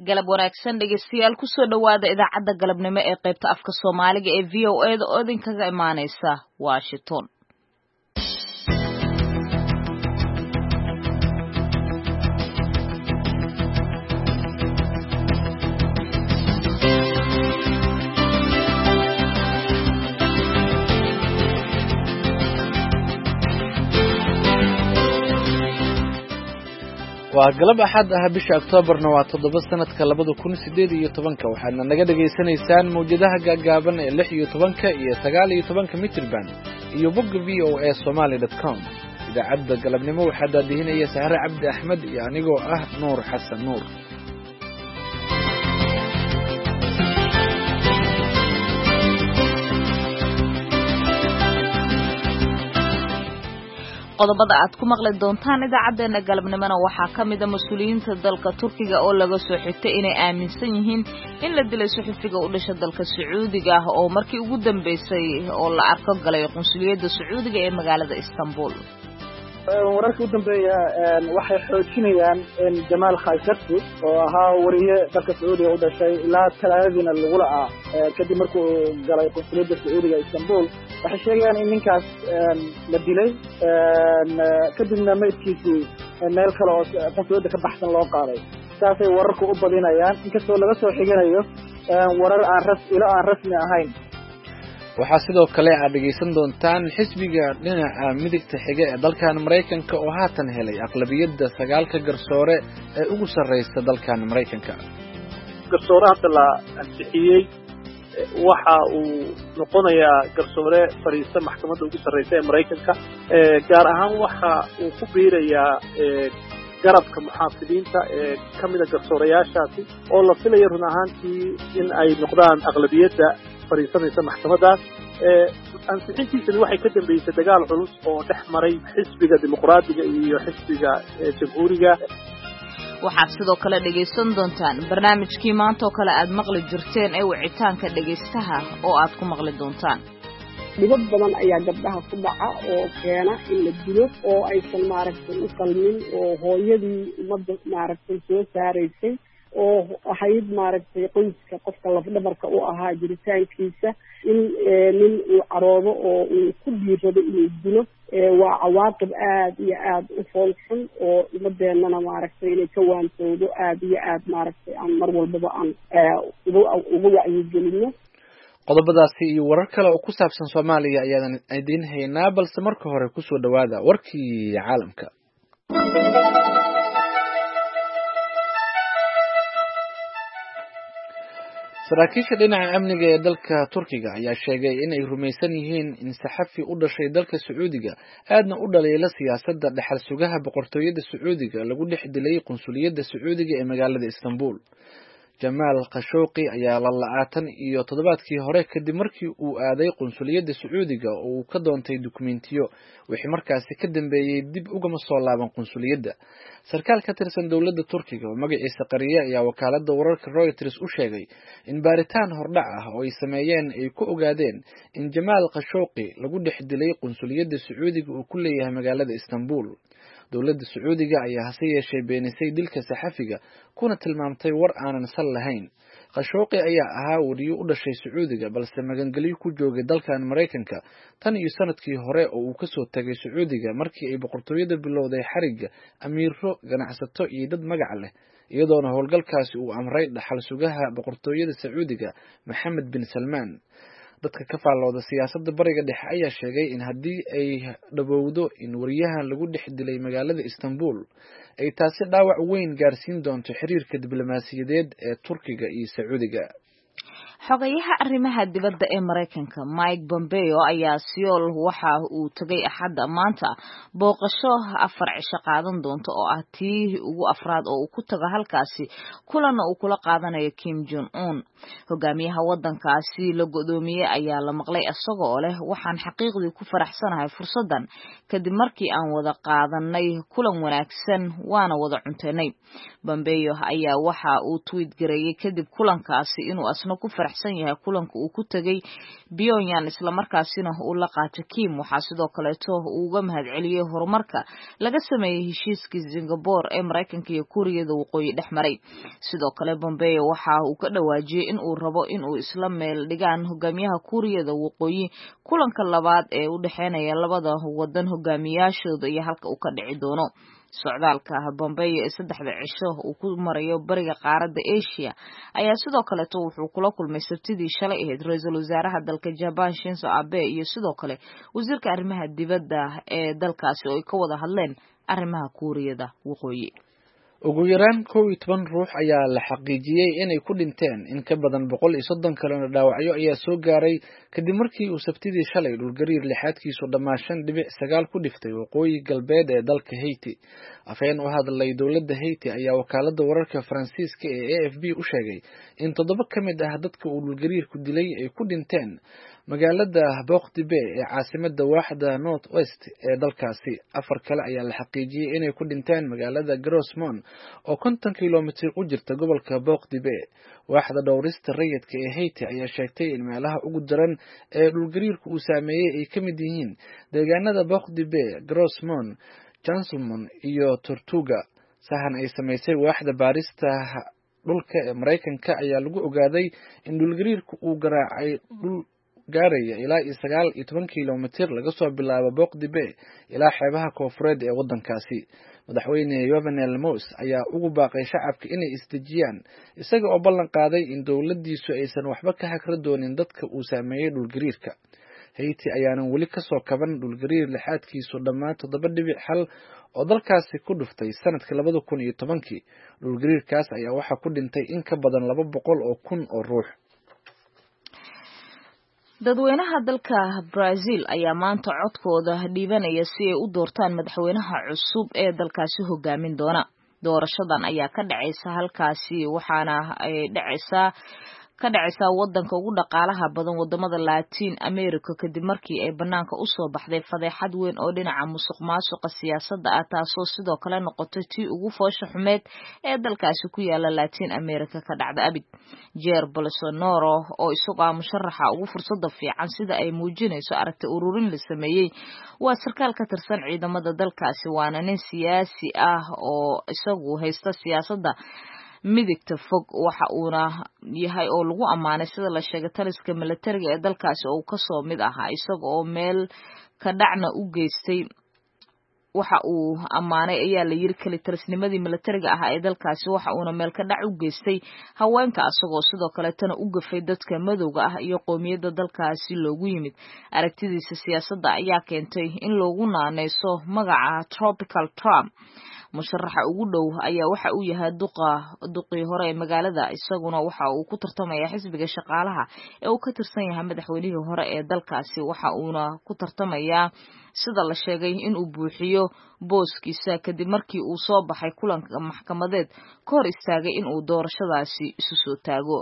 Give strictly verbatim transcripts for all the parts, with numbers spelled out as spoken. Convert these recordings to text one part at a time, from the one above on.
galab wanaagsan dhegeystayaal ku soo dhawaada idaacadda galabnimo ee qaybta afka Soomaaliga ee V O A da oo idinkaga imaaneysa Washington. waa galab axad ah bisha Oktoobarna waa toddoba sanadka labada kun sideed iyo tobanka waxaadna naga dhageysanaysaan mawjadaha gaagaaban ee lix iyo tobanka iyo sagaal iyo tobanka mitirban iyo bogga v o a somali dot com. idaacadda galabnimo waxaa daadihinaya Sahre Cabdi Axmed iyo anigoo ah Nuur Xasan Nuur. qodobada aad ku maqli doontaan idaacadeena galabnimona waxaa kamid ah mas'uuliyiinta dalka Turkiga oo laga soo xigtay inay aaminsan yihiin in la dilay suxufiga u dhashay dalka Sacuudiga ah oo markii ugu dambeysay oo la arko galay qunsuliyadda Sacuudiga ee magaalada Istanbul. wararka u dambeeya waxay xoojinayaan in Jamal Khashoggi oo ahaa wariye dalka Sacuudiga u dhashay ilaa talaadina lagu laa kadib markuu galay qunsuliyadda Sacuudiga Istanbul waxay sheegayaan in ninkaas la dilay kadibna meydkiisii meel kale oo qunsuliyadda ka baxsan loo qaaday taasay wararku u badinayaan inkastoo laga soo xiganayo warar aan ras ilo aan rasmi ahayn. waxaa sidoo kale aad dhegeysan doontaan xisbiga dhinaca midigta xiga ee dalkan Mareykanka oo haatan helay aqlabiyadda sagaalka garsoore ee ugu sarreysa dalkan Mareykanka. garsooraha la ansixiyay waxa uu noqonayaa garsoore fariista maxkamadda ugu sarreysa ee Mareykanka gaar ahaan waxa uu ku biirayaa garabka muxaafidiinta ee kamida garsoorayaashaasi oo la filayo run ahaantii in ay noqdaan aqlabiyadda fariisanaysa maxkamadaas. ansixintiisani waxay ka dambeysay dagaal culus oo dhex maray xisbiga dimuqraadiga iyo xisbiga jamhuuriga. waxaad sidoo kale dhegeysan doontaan barnaamijkii maanta oo kale aad maqli jirteen ee wicitaanka dhegeystaha oo aad ku maqli doontaan. dhibad badan ayaa gabdhaha ku dhaca oo keena in la dilo oo aysan maaragtay u qalmin oo hooyadii ummadda maaragtay soo saaraysay oo ahayd maaragtay qoyska qofka lafdhabarka u ahaa jiritaankiisa in nin uu caroodo oo uu ku dhiirado inuu dilo waa cawaaqib aad iyo aad u foolxun oo ummadeennana maaragtay inay ka waantoodo aad iyo aad maaragtay aan mar walbaba aan uga wacyigelino. qodobadaasi iyo warar kale oo ku saabsan Soomaaliya ayaan idin haynaa balse marka hore ku soo dhawaada warkii caalamka. saraakiisha dhinaca amniga ee dalka Turkiga ayaa sheegay in ay rumaysan yihiin in saxafi u dhashay dalka Sacuudiga aadna u dhaleeyay siyaasadda dhaxal sugaha boqortooyada Sacuudiga lagu dhex dilay qunsuliyadda Sacuudiga ee magaalada Istanbul. Jamal Khashoggi ayaa la la'aatan iyo toddobaadkii hore kadib markii uu aaday qunsuliyadda Sacuudiga oo uu ka doontay dukumentiyo wixii markaasi ka dambeeyay dib ugama soo laaban qunsuliyadda. sarkaal ka tirsan dowladda Turkiga oo magaciisa qariya ayaa wakaaladda wararka Reuters u sheegay in baaritaan hordhac ah oo ay sameeyeen ay ku ogaadeen in Jamal Khashoggi lagu dhex dilay qunsuliyadda Sacuudiga uu ku leeyahay magaalada Istanbul. dowladda Sacuudiga ayaa hase yeeshee beenisay dilka saxafiga kuna tilmaamtay war aanan sal lahayn. Khashoggi ayaa ahaa wariye u dhashay Sacuudiga balse magangelyo ku joogay dalkan Mareykanka tan iyo sanadkii hore oo uu ka soo tagay Sacuudiga markii ay boqortooyada bilowday xariga amiiro ganacsato iyo dad magac leh iyadoona howlgalkaasi uu amray dhaxal sugaha boqortooyada Sacuudiga Mohammed bin Salman. dadka ka faallooda siyaasadda bariga dhexe ayaa sheegay in haddii ay dhawowdo in wariyahan lagu dhex dilay magaalada Istanbul ay taasi dhaawac weyn gaarsiin doonto xiriirka diblomaasiyadeed ee Turkiga iyo Sacuudiga. xogayaha arrimaha dibadda ee Mareykanka Mike Pompeo ayaa Seoul waxa uu tagay axadda maanta booqasho afar cisho qaadan doonto oo ah tii ugu afraad oo uu ku tago halkaasi kulan uu kula qaadanayo Kim Jong Un. hogaamiyaha wadankaasi la godoomiyay ayaa la maqlay isagoo leh waxaan xaqiiqdii ku faraxsanahay fursadan kadib markii aan wada qaadanay kulan wanaagsan waana wada cunteynay. Pompeo ayaa waxa uu tweet gareeyay kadib kulankaasi inuu asna ku faraxsan yahay kulanka uu ku tegay Pyongyang isla markaasina uu la qaatay Kim. Waxaa sidoo kaleeto uu uga mahadceliyay horumarka laga sameeyay heshiiskii Singapore ee Mareykanka iyo Kuuriyada Waqooyi dhexmaray. Sidoo kale Pompeo waxa uu ka dhawaajiyay in uu rabo in uu isla meel dhigaan hogaamiyaha Kuuriyada Waqooyi kulanka labaad ee u dhexeynaya labada wadan hogaamiyaashooda iyo halka uu ka dhici doono. Socdaalka Pompeo ee saddexda cisho uu ku marayo bariga qaaradda Asia ayaa sidoo kaleeto wuxuu kula kulmay Sabtidii shalay ahayd ra'iisul wasaaraha dalka Japan Shinzo Abe iyo sidoo kale wasiirka arrimaha dibadda ee dalkaasi oo ay ka wada hadleen arrimaha Kuuriyada Waqooyi. ugu yaraan kow iyo toban ruux ayaa la xaqiijiyay inay ku dhinteen in ka badan boqol iyo soddon kalena dhaawacyo ayaa soo gaaray kadib markii uu Sabtidii shalay dhulgariir lixaadkiisu dhammaan shan dhibic sagaal ku dhiftay waqooyi galbeed ee dalka Haiti. Afhayeen u hadlay dowladda Haiti ayaa wakaaladda wararka Faransiiska ee A F P u sheegay in toddoba ka mid ah dadka uu dhulgariirku dilay ay ku dhinteen magaalada Boqdibe ee caasimadda waaxda North West ee dalkaasi. Afar kale ayaa la xaqiijiyay inay ku dhinteen magaalada Grossmont oo konton kiiloomitir u jirta gobolka Boqdibe. Waaxda dhowrista rayidka ee Haiti ayaa sheegtay in meelaha ugu daran ee dhulgariirku uu saameeyay ay ka mid yihiin deegaanada Boqdibe, Grossmont, Chancelmont iyo Tortuga. Sahan ay samaysay waaxda baarista dhulka ee Mareykanka ayaa lagu ogaaday in dhulgariirku uu garaacay dhul gaaraya ilaa iyo sagaal iyo toban kiiloomitir laga soo bilaabo Boqdibe ilaa xeebaha koonfureed ee wadankaasi. Madaxweyne Jovenel Moise ayaa ugu baaqay shacabka inay isdejiyaan isaga oo ballan qaaday in dowladdiisu aysan waxba ka hakra doonin dadka uu saameeyay dhulgariirka. Haiti ayaanan weli ka soo kaban dhulgariir lixaadkiisu dhammaan toddoba dhibic hal oo dalkaasi ku dhuftay sanadka labada kun iyo tobankii. Dhulgariirkaas ayaa waxaa ku dhintay in ka badan laba boqol oo kun oo ruux. Dadweynaha dalka Brazil ayaa maanta codkooda dhiibanaya si ay u doortaan madaxweynaha cusub ee dalkaasi hogaamin doona. Doorashadan ayaa ka dhacaysa halkaasi waxaana ay dhacaysaa ka dhacaysa wadanka ugu dhaqaalaha badan wadamada Latin America kadib markii ay banaanka u soo baxday fadeexad weyn oo dhinaca musuqmaasuqa siyaasadda ah taasoo sidoo kale noqotay tii ugu foosha xumeed ee dalkaasi ku yaala Latin America ka dhacda abid. Jair Bolsonaro oo isagu ah musharaxa ugu fursada fiican sida ay muujinayso aragti ururin la sameeyay waa sarkaal ka tirsan ciidamada dalkaasi waana nin siyaasi ah oo isagu haysta siyaasadda midigta fog waxa uuna yahay oo lagu amaanay sida la sheegay taliska militariga ee dalkaasi oo ka soo mid ahaa isaga oo meel ka dhacna u geystay waxa uu amaanay ayaa la yiri kali talisnimadii militariga ah ee dalkaasi waxa uuna meel ka dhac u geystay haweenka asagoo sidoo kale tan u gafay dadka madowga ah iyo qoomiyadda dalkaasi loogu yimid. Aragtidiisa siyaasadda ayaa keentay in loogu naaneyso magaca Tropical Trump. musharaxa ugu dhow ayaa waxa uu yahay duqa duqii hore ee magaalada isaguna waxa uu ku tartamaya xisbiga shaqaalaha ee uu ka tirsan yahay madaxweynihii hore ee dalkaasi waxa uuna ku tartamaya sida la sheegay in uu buuxiyo booskiisa kadib markii uu soo baxay kulanka maxkamadeed ka hor istaagay in uu doorashadaasi isu soo taago.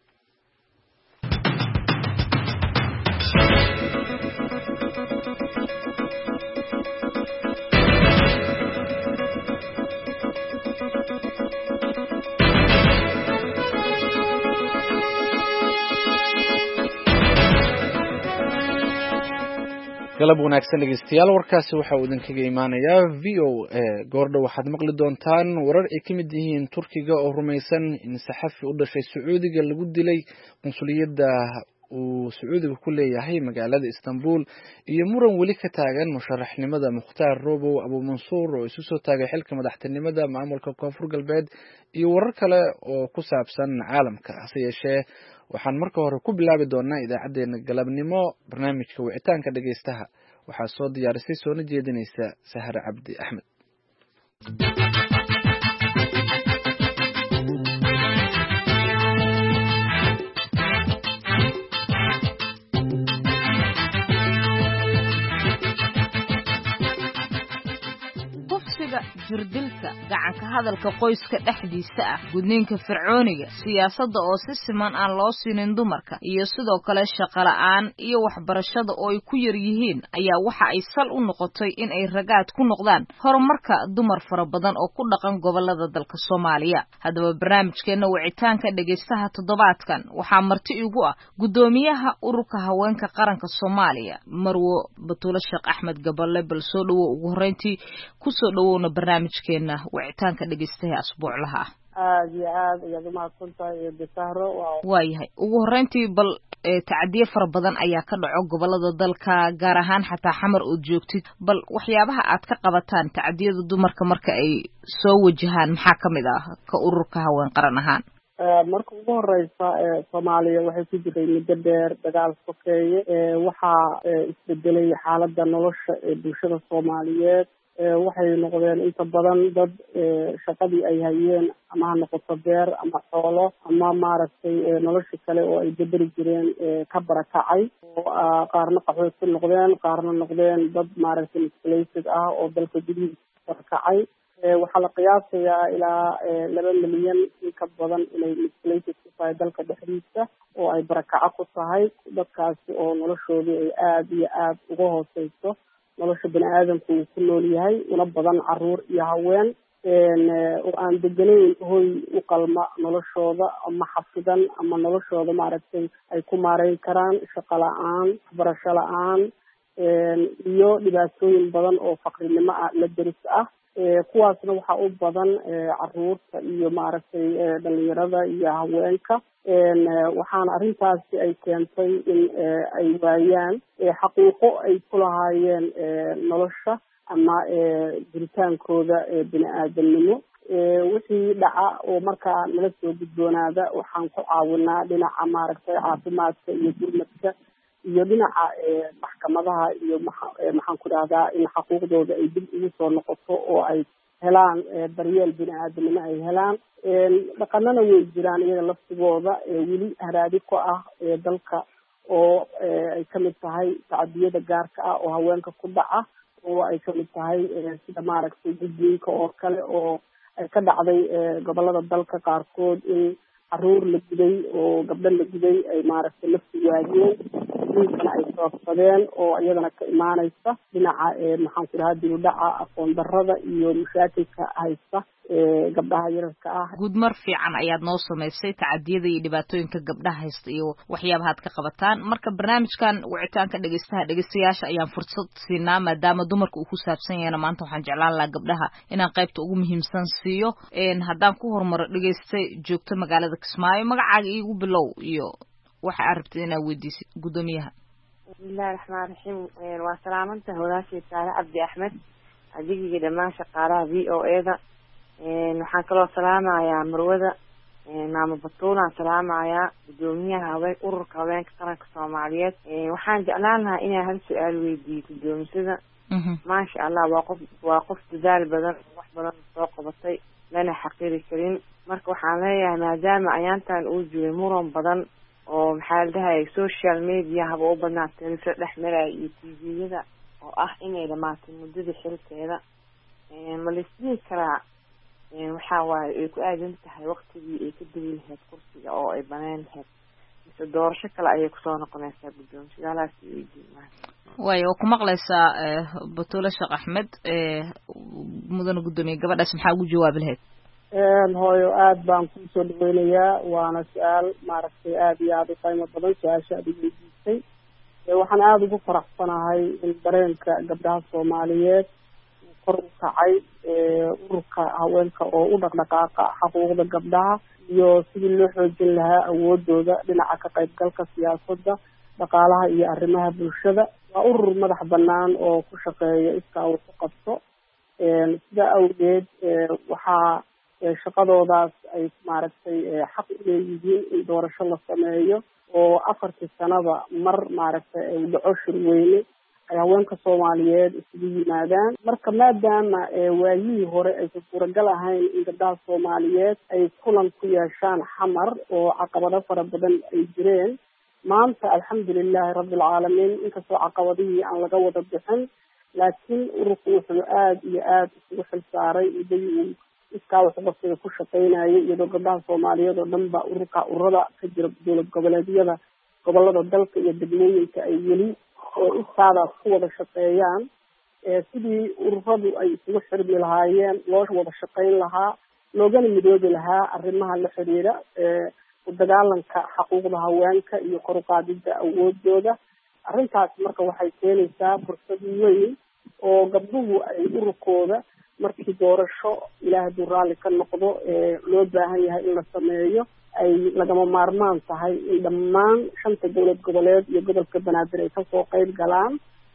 galab wanaagsan dhegeystayaal warkaasi waxa uu idinkaga imaanayaa v o a goordhow waxaad maqli doontaan warar ay ka mid yihiin Turkiga oo rumaysan in saxafi u dhashay Sacuudiga lagu dilay qunsuliyadda uu Sacuudiga ku leeyahay magaalada Istanbul iyo muran weli ka taagan musharaxnimada Mukhtaar Robow Abu Mansuur oo isu soo taagay xilka madaxtinimada maamulka Koonfur Galbeed iyo warar kale oo ku saabsan caalamka hase yeeshee waxaan marka hore ku bilaabi doonaa idaacadeena galabnimo barnaamijka wicitaanka dhageystaha waxaa soo diyaarisay soona jeedinaysa Sahra Cabdi Axmed. jirdilka gacanka hadalka qoyska dhexdiisa ah gudniinka fircooniga siyaasadda oo si siman aan loo siinin dumarka iyo sidoo kale shaqo la'aan iyo waxbarashada oo ay ku yar yihiin ayaa waxa ay sal u noqotay in ay ragaad ku noqdaan horumarka dumar fara badan oo ku dhaqan gobolada dalka Soomaaliya. Haddaba barnaamijkeena wicitaanka dhageystaha toddobaadkan waxaa marti igu ah gudoomiyaha ururka haweenka qaranka Soomaaliya Marwo Batuule Sheekh Axmed Gaballe. bal soo dhawow ugu horeyntii ku soo dhawowna barnaamijkeena wicitaanka dhageystaha asbuuclaha aad iyo aad ayaad umahadsantahay iyo bisahro waayahay ugu horeyntii bal tacadiye fara badan ayaa ka dhaco gobolada dalka gaar ahaan xataa xamar oo joogtid bal waxyaabaha aad ka qabataan tacadiyada dumarka marka ay soo wajahaan maxaa ka mid ah ka ururka haween qaran ahaan marka ugu horeysa Soomaaliya waxay ku jirtay muddo dheer dagaal sokeeye waxaa isbedelay xaaladda nolosha ee bulshada Soomaaliyeed waxay noqdeen inta badan dad shaqadii ay hayeen ama ha noqoto beer ama xoolo ama maaragtay nolosha kale oo ay bedeli jireen ka barakacay oo qaarna qaxood ku noqdeen qaarna noqdeen dad maaragtay displaced ah oo dalka gudihiisa barakacay waxaa la qiyaasayaa ilaa laba milyan in ka badan inay displaced ku tahay dalka dhexdiisa oo ay barakaco ku tahay dadkaasi oo noloshoodii ay aada iyo aada uga hooseyso nolosha bani aadamku uu ku nool yahay una badan caruur iyo haween oo aan deganayn hoy u qalma noloshooda ama xafidan ama noloshooda maaragtay ay ku maareyn karaan shaqo la-aan waxbarasho la-aan iyo dhibaatooyin badan oo faqrinimo ah la deris ah kuwaasna waxaa u badan caruurta iyo maaragtay dhalinyarada iyo haweenka waxaana arrintaasi ay keentay in ay waayaan xaquuqo ay ku lahaayeen nolosha ama jiritaankooda bini aadamnimo wixii dhaca oo markaa nala soo gudboonaada waxaan ku caawinaa dhinaca maaragtay caafimaadka iyo gurmadka iyo dhinaca maxkamadaha iyo maxaan ku dhahdaa in xaquuqdooda ay dib ugu soo noqoto oo ay helaan daryeel bini aadamnimo ay helaan dhaqanana way jiraan iyaga laftigooda weli haraadi ku ah dalka oo ay kamid tahay tacadiyada gaarka ah oo haweenka ku dhaca oo ay kamid tahay sida maaragtay gudniinka oo kale oo ay ka dhacday gobolada dalka qaarkood in caruur la guday oo gabdho la guday ay maaragtay lafti waayeen diinkana ay sababsadeen oo iyadana ka imaaneysa dhinaca maxaan ku dhahaa dib u dhaca aqoon darrada iyo mashaakilka haysta gabdhaha yararka ah gudmar fiican ayaad noo samaysay tacadiyada iyo dhibaatooyinka gabdhaha haysta iyo waxyaabaha aad ka qabataan marka barnaamijkan wicitaanka dhegeystaha dhegeystayaasha ayaan fursad siinaa maadaama dumarka uu ku saabsan yahayna maanta waxaan jeclaan lahaa gabdhaha inaan qaybta ugu muhiimsan siiyo haddaan ku horumaro dhegeystay joogto magaalada Kismaayo magacaaga iigu bilow iyo waxa aad rabtid inaad weydiisid gudoomiyaha bismillahi raxmaani raxiim waa salaamantahay walaashii Saare Cabdi Axmed adigii dhammaan shaqaalaha V O A da waxaan kaloo salaamayaa marwada maamo Batuule aan salaamayaa gudoomiyaha haween ururka haweenka qaranka Soomaaliyeed waxaan jeclaan lahaa inaan hal su'aal weydiiyo gudoomisada maasha Allah waa qof waa qof dadaal badan wax badan soo qabatay lana xaqiri karin marka waxaan leeyahay maadaama ayaantan uu jiray muran badan oo maxaa la dhahay social media haba u badnaa television dhex maray iyo T V-yada oo ah inay dhamaatay muddada xilkeeda ma la isdhihi karaa waxaa waaye ay ku aadan tahay waqtigii ay ka degi lahayd kursiga oo ay banaan lahayd mise doorasho kale ayay kusoo noqonaysaa guddoomiyadaas weydiimaa waayo waa ku maqlaysaa Batuule Sheekh Axmed mudane gudoomiye gabadhaas maxaa ugu jawaabi lahayd hooyo aad baan kusoo dhaweynayaa waana su-aal maaragtay aada iyo aada u qiimo badan su-aasha aad weydiisay waxaan aada ugu faraxsanahay in dareenka gabdhaha Soomaaliyeed kor u kacay ururka haweenka oo u dhaqdhaqaaqa xuquuqda gabdhaha iyo sidii loo xoojin lahaa awoodooda dhinaca ka qaybgalka siyaasadda dhaqaalaha iyo arrimaha bulshada waa urur madax banaan oo ku shaqeeya iskaa uu ku qabto sidaa awgeed waxaa shaqadoodaas ay maaragtay xaq u leeyihiin in doorasho la sameeyo oo afartii sanaba mar maaragtay ay dhaco shirweyne ay haweenka Soomaaliyeed isugu yimaadaan marka maadaama waayihii hore aysan suuragal ahayn in gabdhaha Soomaaliyeed ay kulan ku yeeshaan xamar oo caqabado fara badan ay jireen maanta alxamdulilahi rabbil caalamiin inkastoo caqabadihii aan laga wada bixin laakiin ururku wuxuu aada iyo aada isugu xil saaray idagii iskaa waxqabsiga ku shaqaynayay iyadoo gabdhaha soomaaliyeed oo dhan ba ururka ururada ka jira dowlad goboleedyada gobolada dalka iyo degmooyinka ay weli iskaadaas ku wada shaqeeyaan sidii ururadu ay isugu xirmi lahaayeen loo wada shaqayn lahaa loogana midoobi lahaa arrimaha la xiriira udagaalanka xuquuqda haweenka iyo kor u qaadida awoodooda. arrintaas marka waxay keenaysaa fursad weyn oo gabdhuhu ay ururkooda markii doorasho ilaah hadduu raalli ka noqdo loo baahan yahay in la sameeyo ay lagama maarmaan tahay in dhammaan shanta dowlad goboleed iyo gobolka banaadir ay kasoo qayb galaan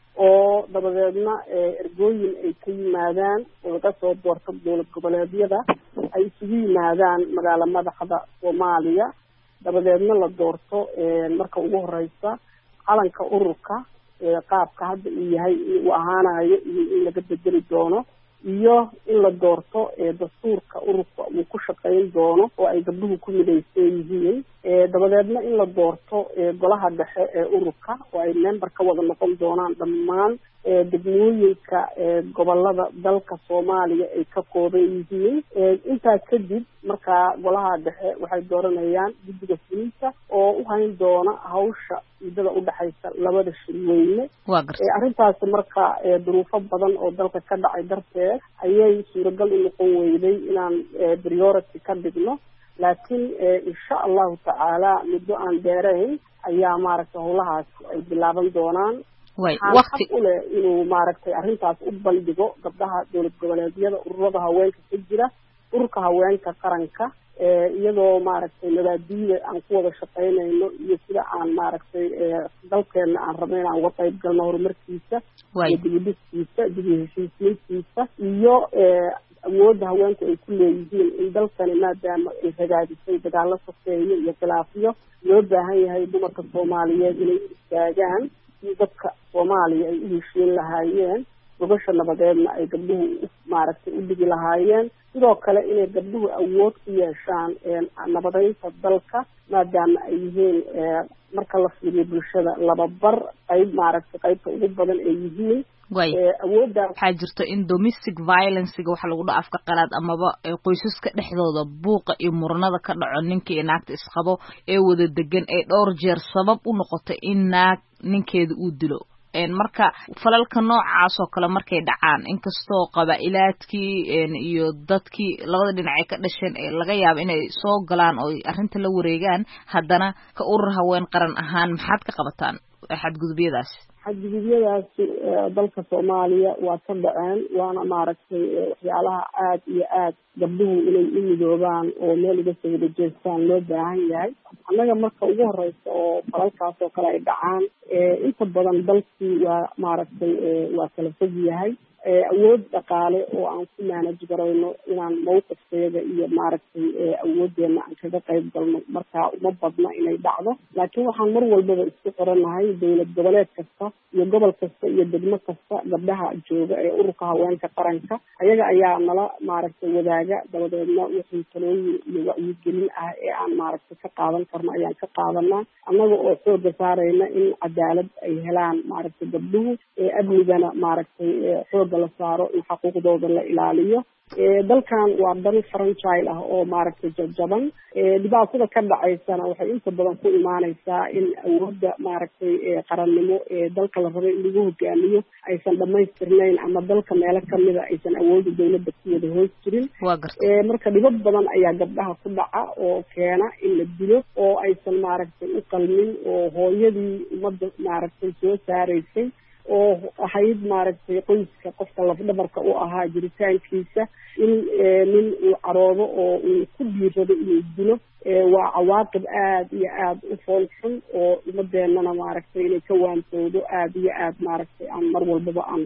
oo dabadeedna ergooyin ay ka yimaadaan oo laga soo doorto dowlad goboleedyada ay isugu yimaadaan magaalo madaxda soomaaliya, dabadeedna la doorto marka ugu horeysa calanka ururka qaabka hadda uu yahay uu ahaanayo iyo in laga bedeli doono iyo in la doorto dastuurka ururka uu ku shaqayn doono oo ay gabdhuhu ku midaysan yihiin, dabadeedna in la doorto golaha dhexe ee ururka oo ay member ka wada noqon doonaan dhammaan degmooyinka gobolada dalka Soomaaliya ay ka kooban yihiin. intaa kadib markaa golaha dhexe waxay dooranayaan guddiga fulinta oo u hayn doona hawsha idada u dhaxaysa labada shirweyne. arrintaas marka duruufo badan oo dalka ka dhacay darteed ayay suuragal u noqon weyday inaan priority ka dhigno, laakiin insha allahu tacaala muddo aan dheerayn ayaa maaragtay howlahaas ay bilaaban doonaan. waqti u leh inuu maaragtay arrintaas u bandhigo gabdhaha dowlad goboleedyada ururada haweenka ka jira ururka haweenka qaranka iyadoo maaragtay mabaadiida aan ku wada shaqaynayno iyo sida aan maaragtay dalkeena aan rabno inaan uga qayb galno horumarkiisa iyo dibudhiskiisa dibheshiisiintiisa iyo awoodda haweenku ay ku leeyihiin in dalkani maadaama ay hagaajisay dagaalo sokeeyo iyo khilaafyo loo baahan yahay dumarka soomaaliyeed inay u istaagaan in dadka soomaaliya ay u heshiin lahaayeen gobasha nabadeedna ay gabdhuhu maaragtay u dhigi lahaayeen, sidoo kale inay gabdhuhu awood ku yeeshaan nabadeynta dalka maadaama ay yihiin marka la fiiriyo bulshada laba bar qayb maaragtay qaybta ugu badan ay yihiin. awoodda waxaa jirto in domestic violencega waxa lagu dhaaf ka qalaad amaba qoysaska dhexdooda buuqa iyo muranada ka dhaco ninka iyo naagta isqabo ee wada degan ee dhowr jeer sabab u noqotay in naag ninkeeda uu dilo. marka falalka noocaas oo kale markay dhacaan inkastoo qabaa'ilaadkii iyo dadkii labada dhinac ay ka dhasheen ee laga yaabo inay soo galaan oo arrinta la wareegaan, haddana ka urur haween qaran ahaan maxaad ka qabataan xadgudubyadaas? xadgudubyadaasi dalka Soomaaliya waa ka dhaceen waana maaragtay waxyaalaha aad iyo aad gabdhuhu inay u midoobaan oo meel uga soo wada jeestaan loo baahan yahay. annaga marka ugu horeysa oo falalkaas oo kale ay dhacaan inta badan dalkii waa maaragtay waa kala fog yahay awood dhaqaale oo aan ku manage garayno inaan mowqifkeeda iyo maaragtay awoodeena aan kaga qayb galno markaa uma badna inay dhacdo, laakiin waxaan mar walbaba isku xiranahay dowlad goboleed kasta iyo gobol kasta iyo degmo kasta gabdhaha jooga ee ururka haweenka qaranka ayaga ayaa nala maaragtay wadaaga, dabadeedna wixii talooyin iyo wacyigelin ah ee aan maaragtay ka qaadan karno ayaan ka qaadanaa annaga oo xooga saarayna in cadaalad ay helaan maaragtay gabdhuhu amnigana maaragtay xoog la saaro in xuquuqdooda la ilaaliyo. dalkan waa dal franchise ah oo maaragtay jajaban dhibaatada ka dhacaysana waxay inta badan ku imaanaysaa in awoodda maaragtay qarannimo ee dalka la rabo in lagu hogaamiyo aysan dhamaystirnayn ama dalka meelo kamida aysan awoodda dowladda ku wada hoos jirin. marka dhibad badan ayaa gabdhaha ku dhaca oo keena in la dilo oo aysan maaragtay u qalmin oo hooyadii ummadda maaragtay soo saaraysay oo ahayd maaragtay qoyska qofka lafdhabarka u ahaa jiritaankiisa in nin uu caroodo oo uu ku dhiirado inuu dilo waa cawaaqib aad iyo aad u fool xun oo ummadeenana maaragtay inay ka waantoodo aad iyo aad maaragtay aan mar walbaba aan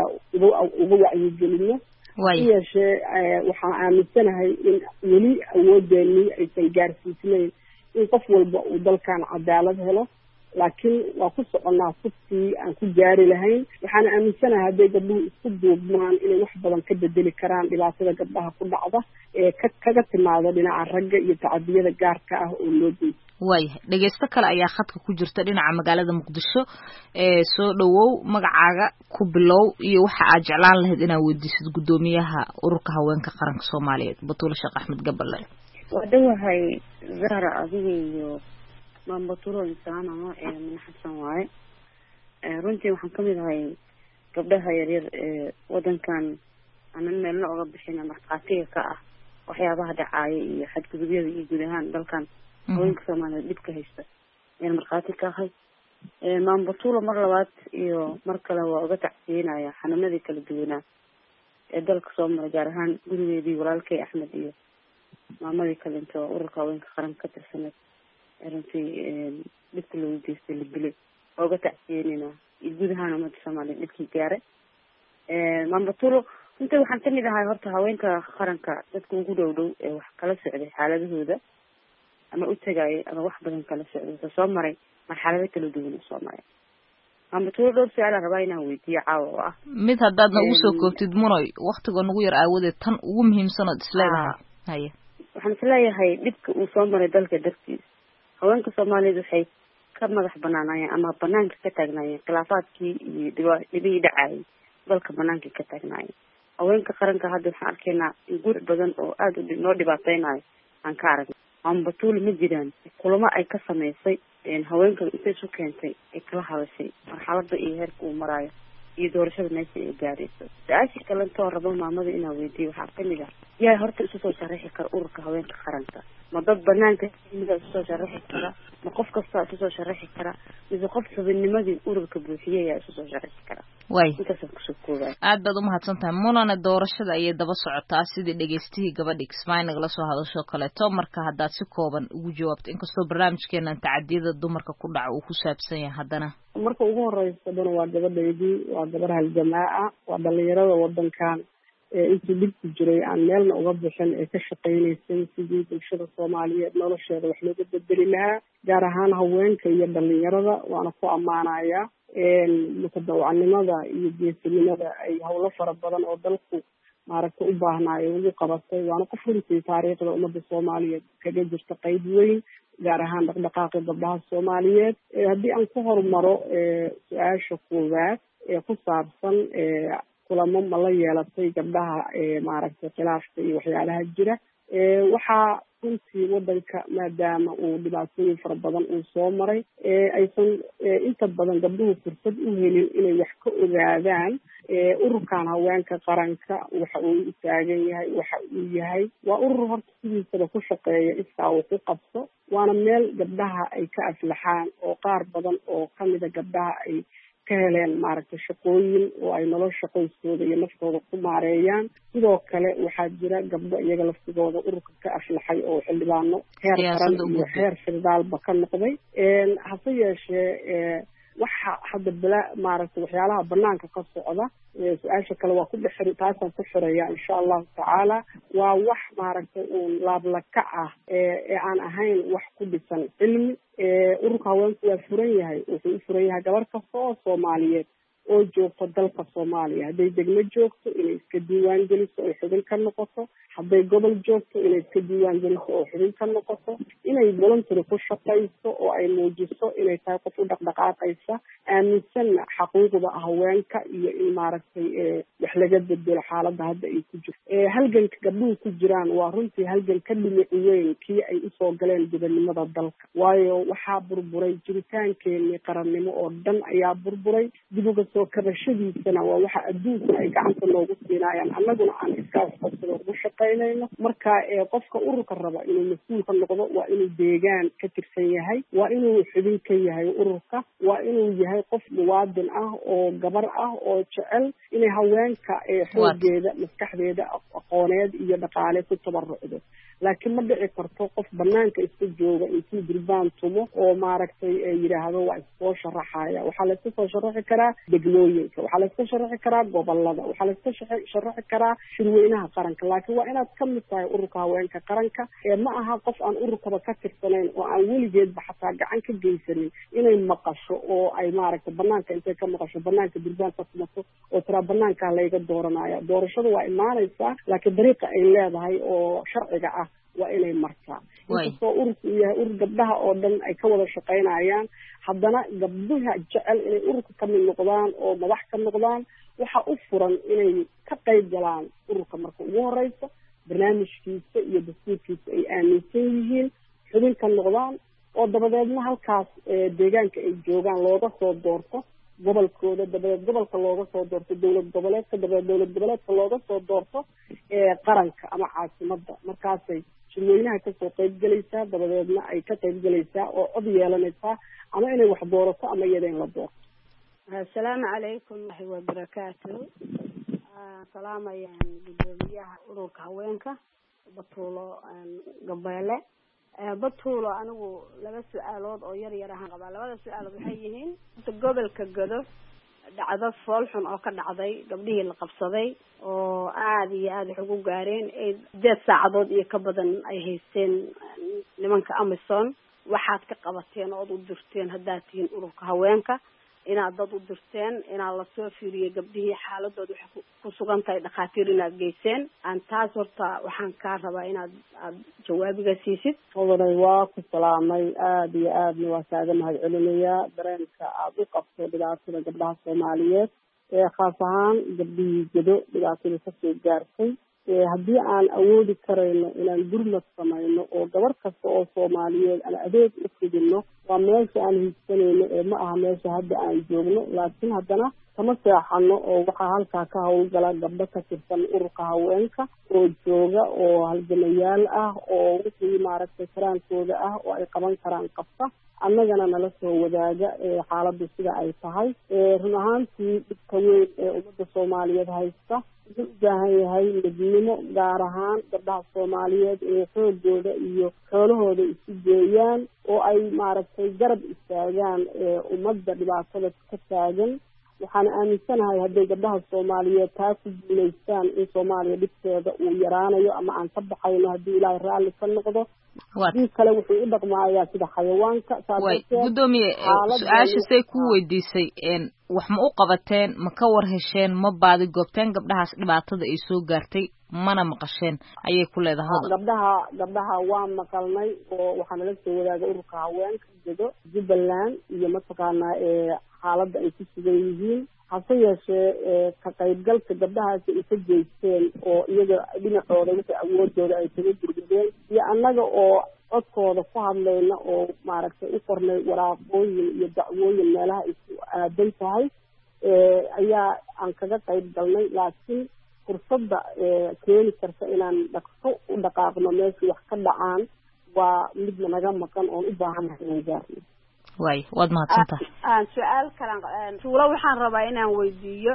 uga wacyigelino. yeeshee waxaan aaminsanahay in weli awoodeenii aysan gaarsiisnayn in qof walba uu dalkan cadaalad helo, laakiin waa ku soconaa kuftii aan ku gaari lahayn. waxaan aaminsanahay hadday gabdhuhu isku duubmaan inay wax badan ka bedeli karaan dhibaatada gabdhaha ku dhacda ee kaga timaado dhinaca ragga iyo tacadiyada gaarka ah oo loo geysto. waayahay dhegeysto kale ayaa khadka ku jirta dhinaca magaalada muqdisho ee soo dhawow magacaaga ku bilow iyo waxa aad jeclaan lahayd inaad weydiisid gudoomiyaha ururka haweenka qaranka Soomaaliyeed Batuule Sheekh Axmed Gaballe. waa dhawahay Zahra adiga iyo maam Batuule insaan ama min xasan waaye runtii waxaan kamid ahay gabdhaha yaryar ee wadankan aanan meelna uga bixin marqaatiga ka ah waxyaabaha dhacaya iyo xadgudubyada iyo guud ahaan dalkan haweenka Soomaaliyeed dhibka haysta ee marqaati ka ahay ee maam Batuule mar labaad iyo mar kale waa uga tacsiinaya xanaanadii kala duwanaa ee dalka Soomaaliya gaar ahaan gurigeedii walaalkay Axmed iyo maamadii kale inta ururka haweenka qaranka ka tirsaneed runtii dhibka loo geystay la dilay uga tacsiinayna guud ahaan ummadda Soomaaliyeed dhibkii gaaray ee maam Batuule inta waxaan ka mid ahay horta haweenka qaranka dadka ugu dhow dhow ee wax kala socday xaaladahooda ama u tagay ama wax badan kala socday soo maray marxalado kala duwan soo maray maam Batuule dhowr su'aal rabaa inaan weydiiyo caawa oo ah mid haddaad nagu soo koobtid munoy waqtiga nagu yar aawadeed tan ugu muhiimsan oo isleedahay haye waxaan isleeyahay dhibka uu soo maray dalka dartiis haweenka Soomaaliyeed waxay ka madax banaanayeen ama banaanka ka taagnaayeen khilaafaadkii iyo dhibihii dhacay dalka banaanka ka taagnaayeen haweenka qaranka hadda waxaan arkaynaa in guur badan oo aad u noo dhibaateynayo aan ka aragnay maam Batuule ma jiraan kulamo ay ka sameysay haweenka intay isu keentay ay kala hadashay marxaladda iyo heerka uu marayo iyo doorashada meesha ay gaarayso su-aashii kalentoo rabo maamada inaan weydiiyo waxaa kamid ah yaa horta isu soo sharaxi kara ururka haweenka qaranka ma dad banaanka mida isu soo sharaxi kara ma qof kasta isu soo sharaxi kara mise qof xubinnimadii ururka buuxiyey yaa isu soo sharaxi kara way intaasaan kusoo koobay aad baad umahadsan tahay munana doorashada ayay daba socotaa sidii dhegeystihii gabadhi Kismaayo nagala soo hadasho kaleeto marka haddaad si kooban ugu jawaabto inkastoo barnaamijkeena tacadiyada dumarka ku dhaca uu ku saabsan yahay haddana marka ugu horeysa dana waa gabadhaydii waa gabar haljamaa waa dhalinyarada wadankan ee intii dhibku jiray aan meelna uga bixin ee ka shaqaynaysay sidii bulshada Soomaaliyeed nolosheeda wax looga bedeli lahaa gaar ahaan haweenka iyo dhalinyarada waana ku ammaanayaa mutadawacnimada iyo geesinimada ay howlo fara badan oo dalku maaragtay u baahnaayo ugu qabatay waana qof runtii taariikhda ummadda Soomaaliyeed kaga jirta qayb weyn gaar ahaan dhaqdhaqaaqa gabdhaha Soomaaliyeed haddii aan ku hormaro su-aasha koowaad ee ku saabsan kulamo ma la yeelatay gabdhaha maaragtay khilaafka iyo waxyaalaha jira waxaa runtii wadanka maadaama uu dhibaatooyin fara badan uu soo maray aysan inta badan gabdhuhu fursad u helin inay wax ka ogaadaan ururkan haweenka qaranka waxa uu u taagan yahay waxa uu yahay waa urur horta sidiisaba ku shaqeeya iskaa uu ku qabso waana meel gabdhaha ay ka aflaxaan oo qaar badan oo kamida gabdhaha ay ka heleen maaragtay shaqooyin oo ay nolosha qoyskooda iyo naftooda ku maareeyaan sidoo kale waxaa jira gabdho iyaga laftigooda ururka ka aflaxay oo xildhibaano heer qaran iyo heer firdaalba ka noqday hase yeeshee waxa hadda bala maaragtay waxyaalaha banaanka ka socda su-aasha kale waa ku dhexir taasaan ku xiraya insha allahu tacaala waa wax maaragtay uun laablakac ah ee aan ahayn wax ku dhisan cilmi ururka haweenku waa furan yahay wuxuu u furan yahay gabar kasta oo Soomaaliyeed oo joogto dalka Soomaaliya hadday degmo joogto inay iska diiwaan geliso oo xubin ka noqoto hadday gobol joogto inay iska diiwaan geliso oo xubin ka noqoto inay voluntary ku shaqayso oo ay muujiso inay tahay qof u dhaqdhaqaaqaysa aaminsanna xaquuqda haweenka iyo in maaragtay wax laga bedelo xaaladda hadda ay ku jirto halganka gabdhuhu ku jiraan waa runtii halgan ka dhimic weyn kii ay usoo galeen gobonnimada dalka waayo waxaa burburay jiritaankeenii qarannimo oo dhan ayaa burburay dib uga soo kabashadiisana waa waxa adduunka ay gacanta noogu siinayaan annaguna aan iskaa waxqabsado ugu shaqaynayno marka qofka ururka raba inuu mas-uul ka noqdo waa inuu deegaan ka tirsan yahay waa inuu xubin ka yahay ururka waa inuu yahay qof muwaadin ah oo gabar ah oo jecel inay haweenka xoogeeda maskaxdeeda aqooneed iyo dhaqaale ku tabarucdo laakiin ma dhici karto qof banaanka iska jooga intuu durbaan tumo oo maaragtay yidhaahdo waa iskoo sharaxaya waxaa la iska soo sharaxi karaa degmooyinka waxaa la iska sharaxi karaa gobolada waxaa la iska sharaxi karaa shirweynaha qaranka laakiin waa inaad ka mid tahay ururka haweenka qaranka ee ma aha qof aan ururkaba ka tirsanayn oo aan weligeedba xataa gacan ka geysanin inay maqasho oo ay maaragtay banaanka intay ka maqasho banaanka durbaan ka tumato oo tiraa banaankaa layga dooranaya doorashada waa imaanaysaa laakiin dariiqa ay leedahay oo sharciga ah ah waa inay martaa inkastoo ururku uu yahay urur gabdhaha oo dhan ay ka wada shaqaynayaan haddana gabdhaha jecel inay ururka ka mid noqdaan oo madax ka noqdaan waxa u furan inay ka qayb galaan ururka marka ugu horeysa barnaamijkiisa iyo dastuurkiisa ay aaminsan yihiin xubin ka noqdaan oo dabadeedna halkaas deegaanka ay joogaan looga soo doorto gobolkooda dabadeed gobolka looga soo doorto dowlad goboleedka dabadeed dowlad goboleedka looga soo doorto qaranka ama caasimada markaasay shirweynaha kasoo qayb galaysaa dabadeedna ay ka qayb galaysaa oo cod yeelanaysaa ama inay wax doorato ama iyada in la doorto. assalaamu calaykum waraxmatullaahi wabarakaatu. salaamayaan gudoomiyaha ururka haweenka Batuulo Gabeele. Batuulo anigu laba su-aalood oo yar yar ahaan qabaa. labada su-aalood waxay yihiin gobolka Godo dhacdo fool xun oo ka dhacday gabdhihii la qabsaday oo aad iyo aad wax ugu gaareen sideed saacadood iyo ka badan ay haysteen nimanka Amazon. waxaad ka qabateen oo u dirteen haddaad tihiin ururka haweenka inaad dad u dirteen inaad la soo fiiriyo gabdhihii xaaladooda waxay ku sugan tahay dhakhaatiir inaad geyseen aan taas horta waxaan kaa rabaa inaad aad jawaabiga siisid. odanay waa ku salaamay aad iyo aadna waa kaaga mahad celinayaa dareenka aad u qabto dhibaatada gabdhaha Soomaaliyeed ee khaas ahaan gabdhihii Godo dhibaatada kasoo gaartay haddii aan awoodi karayno inaan gurmad samayno oo gabar kasta oo Soomaaliyeed aan adeeg u fidino waa meesha aan hiigsanayno ee ma aha meesha hadda aan joogno laakiin haddana kama seexano oo waxaa halkaa ka hawlgala gabdho ka tirsan ururka haweenka oo jooga oo halgamayaal ah oo wixii maaragtay karaankooda ah oo ay qaban karaan qabta annagana nala soo wadaaga xaaladdu sida ay tahay run ahaantii dhibka weyn ee ummadda Soomaaliyeed haysta wuxuu u baahan yahay midnimo gaar ahaan gabdhaha Soomaaliyeed ee xoogooda iyo xoolahooda isu geeyaan oo ay maaragtay garab istaagaan ummadda dhibaatada ka taagan waxaan aaminsanahay hadday gabdhaha Soomaaliyeed taa ku guulaystaan in Soomaaliya dhibkeeda uu yaraanayo ama aan ka baxayno haddii Ilaahay raalli ka noqdo hadii kale wuxuu u dhaqmaayaa sida xayawaanka gudoomiye su-aasha say ku weydiisay wax ma u qabateen ma ka war hesheen ma baadi goobteen gabdhahaas dhibaatada ay soo gaartay mana maqasheen ayay ku leedahay gabdhaha gabdhaha waa maqalnay oo waxaa nala soo wadaagay ururka haweenka Godo Jubbaland iyo mataqaanaa xaaladda ay ku sugan yihiin hase yeeshee ka qaybgalka gabdhahaasi ay ka jeesteen oo iyaga dhinacooda wixii awoodooda ay kaga gurgudeen iyo annaga oo codkooda ku hadlayna oo maaragtay u qornay waraaqooyin iyo dacwooyin meelaha ay ku aadan tahay ayaa aan kaga qayb galnay laakiin fursadda keeni karta inaan dhaqso u dhaqaaqno meeshii wax ka dhacaan waa mid naga maqan oon u baahannahay inaan gaarno. way waad mahadsantahay. aan su-aal kalan tuulo waxaan rabaa inaan weydiiyo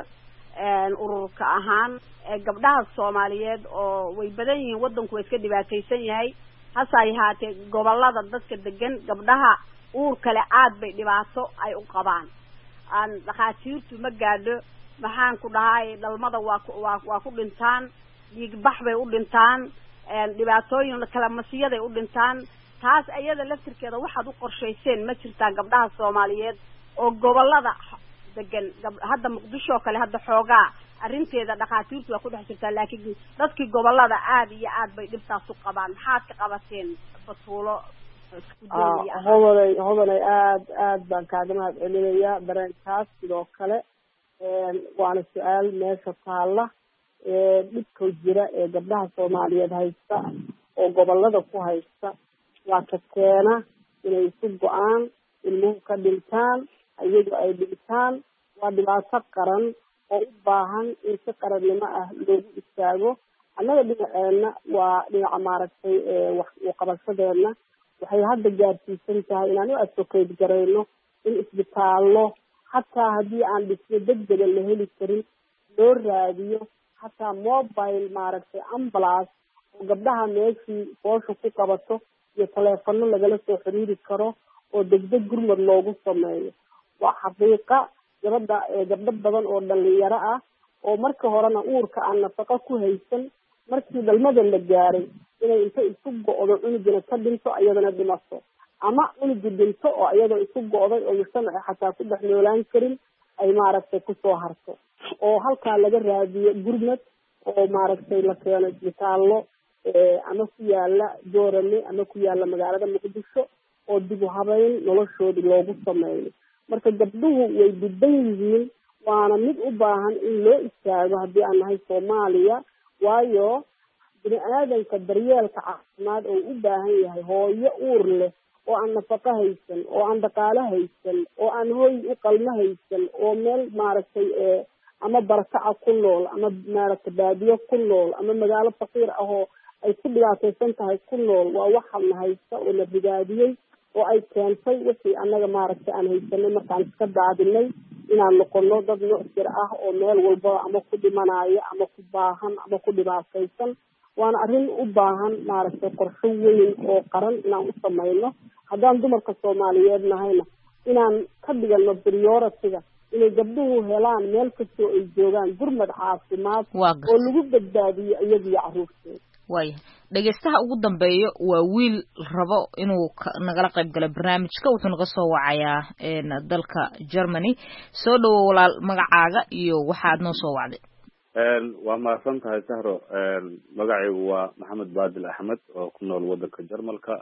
ururka ahaan gabdhaha Soomaaliyeed oo way badan yihiin wadanku way iska dhibaataysan yahay hase ay haatee gobolada dadka degan gabdhaha uur kale aad bay dhibaato ay u qabaan aan dhakhaatiirtu ma gaadho maxaan ku dhahay dhalmada waa waa ku dhintaan dhiig bax bay u dhintaan dhibaatooyin kala masiyaday u dhintaan taas ayada laftirkeeda waxaad u qorshayseen ma jirtaa gabdhaha Soomaaliyeed oo gobolada degan hadda Muqdisho kale hadda xoogaa arrinteeda dhakhaatiirtu waa ku dhex jirtaa laakiin dadkii gobolada aad iyo aad bay dhibtaas u qabaan maxaad ka qabateen Batuulo hodanay hodanay aad aad baan kaaga mahad celinayaa dareenkaas sidoo kale waana su-aal meesha taalla dhibka jira ee gabdhaha Soomaaliyeed haysta oo gobolada ku haysta waa ka keena inay isu go-aan ilmuhu ka dhintaan iyagu ay dhintaan waa dhibaato qaran oo u baahan in si qarannimo ah loogu istaago annaga dhinaceena waa dhinaca maaragtay wax u qabashadeena waxay hadda gaarsiisan tahay inaan u advocate garayno in isbitaallo xataa haddii aan dhismo degdega la heli karin loo raadiyo xataa mobile maaragtay ambulance oo gabdhaha meeshii foosha ku qabato iyo taleefano lagala soo xiriiri karo oo degdeg gurmad loogu sameeyo waa xaqiiqa gabadha gabdho badan oo dhalinyaro ah oo marka horena uurka aan nafaqo ku haysan markii dhalmada la gaaray inay inta isu go'do cunugina ka dhinto iyadana dhimato ama cunugi dhinto oo iyadoo isu go'day oo mujtamaca xataa ku dhex noolaan karin ay maaragtay kusoo harto oo halkaa laga raadiyo gurmad oo maaragtay la keeno isbitaallo ama ku yaala Joorane ama ku yaala magaalada Muqdisho oo dib u habeyn noloshooda loogu sameeyo marka gabdhuhu way diban yihiin waana mid u baahan in loo istaago haddii aan nahay Soomaaliya waayo bini aadanka daryeelka caafimaad oo u baahan yahay hooyo uur leh oo aan nafaqo haysan oo aan dhaqaale haysan oo aan hooy u qalmo haysan oo meel maaragtay ama barakaca ku nool ama maaragtay baadiyo ku nool ama magaalo faqiir ah oo ay ku dhibaataysan tahay ku nool waa waxaan haysta oo la bigaadiyey oo ay keentay wixii annaga maaragtay aan haysanay markaan iska daadinay inaan noqono dad nucsir ah oo meel walba ama ku dhimanaya ama ku baahan ama ku dhibaataysan waana arrin u baahan maaragtay qorshe weyn oo qaran inaan u samayno haddaan dumarka Soomaaliyeed nahayna inaan ka dhigano priority-ga inay gabdhuhu helaan meel kastoo ay joogaan gurmad caafimaad oo lagu badbaadiyo iyagii carruurtooda waaya dhageystaha ugu dambeeyo waa wiil rabo inuu nagala qayb galo barnaamijka wuxuu naga soo wacayaa een dalka Germany soo dhawo walaal magacaaga iyo waxaad noo soo wacday een waa maasan tahay Sahro een magacaygu waa Maxamed Baadil Axmed oo ku nool wadanka Jarmalka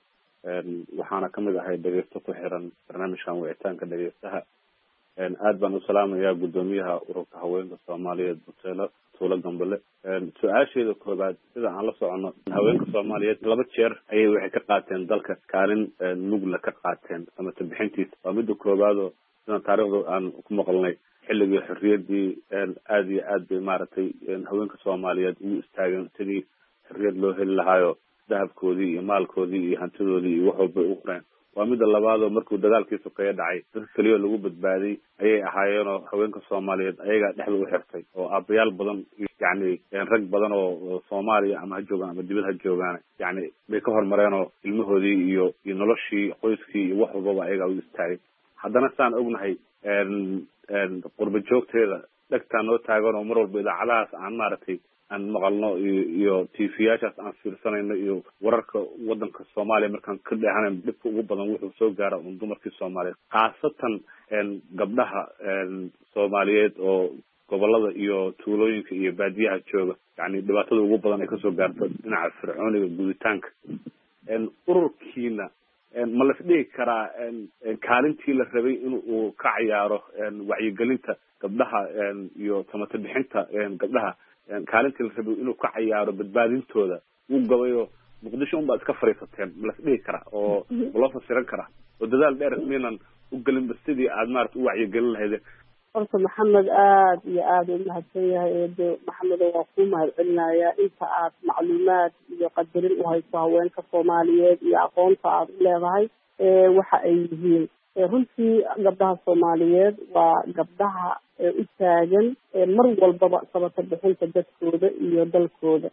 een waxaana kamid ahay dhageysto ku xiran barnaamijkan wicitaanka dhageystaha een aad baan u salaamayaa gudoomiyaha ururka haweenka Soomaaliyeed Buteelo Tuulo Gambale een su'aasheeda koobaad sida aan la socono haweenka Soomaaliyeed laba jeer ayay waxay ka qaateen dalka kaalin nugla ka qaateen ama tabixintiisa waa mid koobaad oo sida taariikhda aan ku maqalnay xilligii xorriyadii aad iyo aad bay maaragtay haweenka Soomaaliyeed ugu istaageen sidii xorriyad loo heli lahaayo dahabkoodii iyo maalkoodii iyo hantidoodii iyo wax walba u qoreen waa mid labaad oo markuu dagaalkiisu ka dhacay dadka kaliya lagu badbaaday ayay ahaayeen oo haweenka Soomaaliyeed ayaga dhexda u xirtay oo aabayaal badan yani rag badan oo Soomaaliya ama ha joogaan ama dibadda ha joogaan yani bay ka hormareen oo ilmahoodii iyo iyo noloshii qoyskii iyo wax walba ayaga u istaagay haddana saan ognahay een een qurba joogteeda dhagtaan noo taagan oo mar walba idaacadahaas aan maaragtay aan maqalno iyo T V-yaashaas aan fiirsanayno iyo wararka wadanka Soomaaliya markaan ka dhahanay dhibka ugu badan wuxuu soo gaaraa un dumarkii Soomaaliyeed khaasatan een gabdhaha een Soomaaliyeed oo gobolada iyo tuulooyinka iyo baadiyaha jooga yani dhibaatada ugu badan ay ka soo gaarto dhinaca fircooniga guditaanka een ururkiina ma la isdhihi karaa kaalintii la rabay inuu ka ciyaaro wacyigelinta gabdhaha iyo tamata bixinta gabdhaha kaalintii la rabay inuu ka ciyaaro badbaadintooda uu gabayo Muqdisho unbaa iska fariisateen ma la isdhihi karaa oo loo fasiran karaa oo dadaal dheer miinan u galin sidii aad maaragtay u wacyigelin lahayd horta Maxamed aad iyo aad u mahadsan yahay eedo Maxamed waa ku mahadcelinayaa inta aad macluumaad iyo qadarin u hayso haweenka Soomaaliyeed iyo aqoonta aad u leedahay ee waxa ay yihiin runtii gabdhaha Soomaaliyeed waa gabdhaha u taagan mar walba sababta bixinta dadkooda iyo dalkooda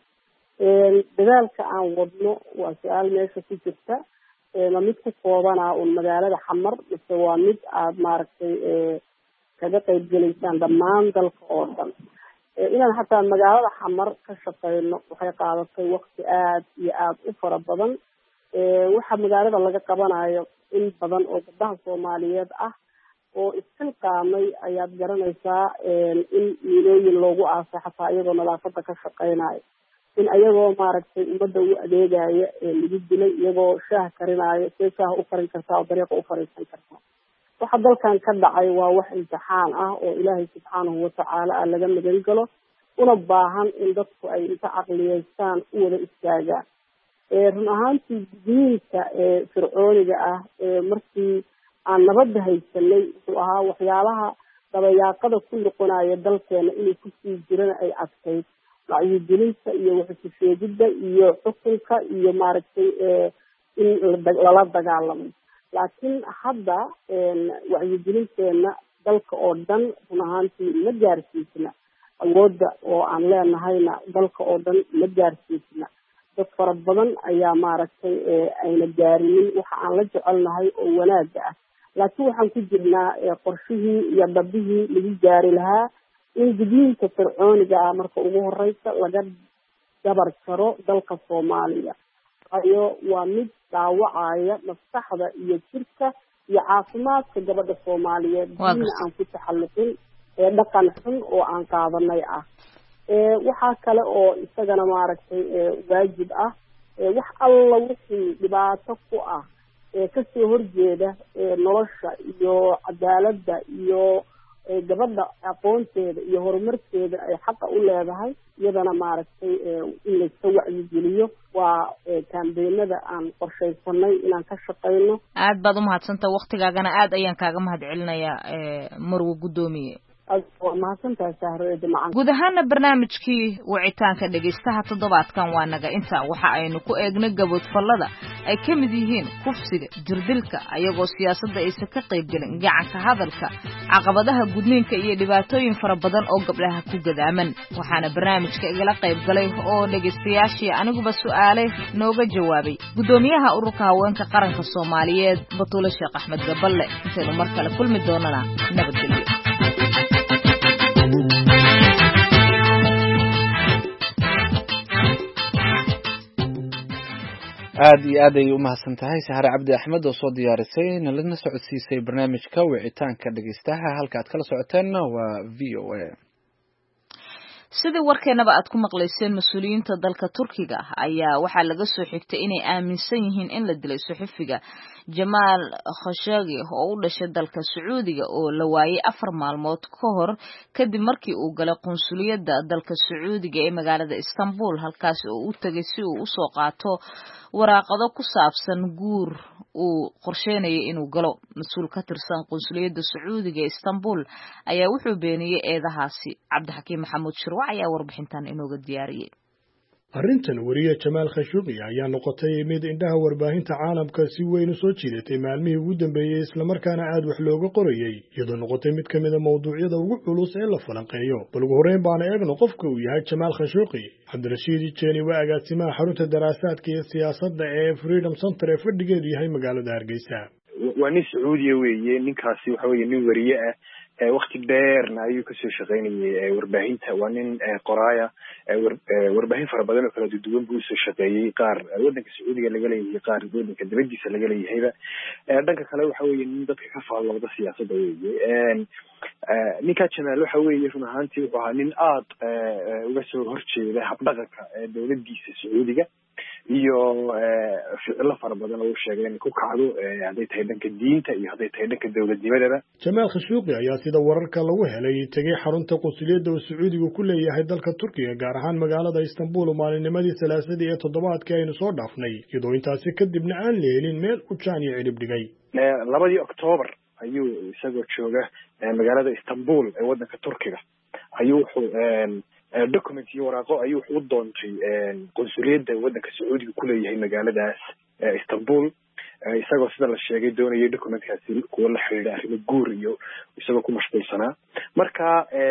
ee dadaalka aan wadno waa su'aal meesha ku jirta ee mid ku koobana oo magaalada Xamar mise waa mid aad maaragtay ee kaga qayb galaysaan dhammaan dalka oo dhan inaan xataa magaalada Xamar ka shaqeyno waxay qaadatay waqti aad iyo aad u fara badan waxa magaalada laga qabanayo in badan oo gabdhaha Soomaaliyeed ah oo isqilqaamay ayaad garanaysaa in miilooyin loogu aasay xataa iyagoo nadaafada ka shaqeynayo in ayagoo maaragtay ummadda u adeegaya lagu dilay iyagoo shaah karinayo see shaah u karin kartaa oo dariiqa u fariisan kartaa waxa dalkan ka dhacay waa wax imtixaan ah oo Ilaahay subxaanahu wa ta'ala laga magan galo una baahan in dadku ay inta caqliyeystaan u wada istaagaan ee run ahaantii diinta ee fircooniga ah ee markii aan nabadda haysanay wuxuu ahaa waxyaalaha dabayaaqada ku noqonaya dalkeena inay kusii jirana ay adkayd wacyigelinta iyo waxu sheegidda iyo xukunka iyo maaragtay in lala dagaalamo laakiin hadda wacyigelinteena dalka oo dhan run ahaantii ma gaarsiisna awoodda oo aan leenahayna dalka oo dhan ma gaarsiisna dad fara badan ayaa maaragtay ayna gaarinin waxa aan la jecelnahay oo wanaaga ah laakiin waxaan ku jirnaa qorshihii iyo dabihii lagu gaari lahaa in gudniinka fircooniga ah marka ugu horeysa laga dabar jaro dalka Soomaaliya ayo waa mid dhaawacaya maskaxda iyo jirka iyo caafimaadka gabadha Soomaaliyeed diin aan ku taxalluqin ee dhaqan xun oo aan qaadanay ah waxaa kale oo isagana maaragtay waajib ah wax alla wixii dhibaato ku ah kasoo horjeeda nolosha iyo cadaaladda iyo gabadha aqoonteeda iyo horumarkeeda ay xaqa u leedahay iyadana maaragtay in layska wacyigeliyo waa kaambeenada aan qorshaysanay inaan ka shaqayno. aad baad umahadsantaha waktigaagana aad ayaan kaaga mahad celinayaa marwo guddoomiye. waa mahadsantahay sahroeeda macaan. guud ahaana barnaamijkii wicitaanka dhegaystaha toddobaadkan waa naga intaa waxa aynu ku eegnay gaboodfallada ay ka mid yihiin kufsiga jirdilka ayagoo siyaasadda aysan ka qayb gelin gacanka hadalka caqabadaha gudniinka iyo dhibaatooyin fara badan oo gabdhaha ku gadaaman waxaana barnaamijka igala qayb galay oo dhegaystayaashii aniguba su-aale nooga jawaabay guddoomiyaha ururka haweenka qaranka soomaaliyeed Batuule Sheekh Axmed Gaballe. intaynu mar kale kulmi doonana nabadgelyo. aad iyo aad ay u mahadsan tahay Sahare Cabdi Axmed oo soo diyaarisay nalana socodsiisay barnaamijka wicitaanka dhageystaha halka aad kala socoteen waa V O A. sidii warkeenaba aad ku maqlayseen mas'uuliyiinta dalka Turkiga ayaa waxaa laga soo xigtay inay aaminsan yihiin in la dilay suxufiga Jamal Khashoggi oo u dhashay dalka Sacuudiga oo la waayay afar maalmood ka hor kadib markii uu galay qunsuliyadda dalka Sacuudiga ee magaalada Istanbul halkaas oo uu tagay si uu u soo qaato waraaqado ku saabsan guur uu qorsheynayay inuu galo. mas-uul ka tirsan qunsuliyadda Sacuudiga ee Istanbul ayaa wuxuu beeniyay eedahaasi. Cabdixakiim Maxamuud Shirwac ayaa warbixintan inooga diyaariyay. arrintan wariye Jamal Khashoggi ayaa noqotay mid indhaha warbaahinta caalamka si weyn u soo jiidatay maalmihii ugu dambeeyay isla markaana aad wax looga qorayay iyadoo noqotay mid ka mid ah mawduucyada ugu culus ee la falanqeeyo. bal ugu horreyn baan eegno qofka uu yahay Jamal Khashoggi. Cabdirashiid Jeeni waa agaasimaha xarunta daraasaadka iyo siyaasadda ee Freedom Center ee fadhigeedu yahay magaalada Hargeysa. waa nin Sacuudiya weeye ninkaasi waxa weeye nin wariye ah waqti dheerna ayuu kasoo shaqaynayay warbaahinta. waa nin qoraaya warbaahin fara badan oo kala duwan buu usoo shaqeeyey qaar wadanka Sacuudiga laga leeyahay qaar wadanka dibadiisa laga leeyahayba. dhanka kale waxa weeye nin dadka ka faallooda siyaasadda weeye. ninka Jamal waxa weeye run ahaantii wuxuu ahaa nin aad uga soo horjeeda habdhaqanka dowladdiisa Sacuudiga iyo ficilo fara badan oo sheegay in ku kacdo haday tahay dhanka diinta iyo haday tahay dhanka dowladnimadaba. Jamal Khashoggi ayaa sida wararka lagu helay tagay xarunta qunsuliyadda uu Sacuudiga ku leeyahay dalka Turkiga gaar ahaan magaalada Istanbul maalinnimadii Salaasadii ee toddobaadkii aynu soo dhaafnay iyadoo intaasi kadibna aan leelin meel u jaan iyo cirib dhigay. labadii Oktoobar ayuu isagoo jooga magaalada Istanbul ee wadanka Turkiga ayuu wuxuu document iyo waraaqo ayuu u doontay qunsuliyadda wadanka Sacuudiga ku leeyahay magaaladaas Istanbul isagoo sida la sheegay doonayay documentkaasi kuwa la xiriira arrimo guur iyo isagoo ku mashquulsanaa. marka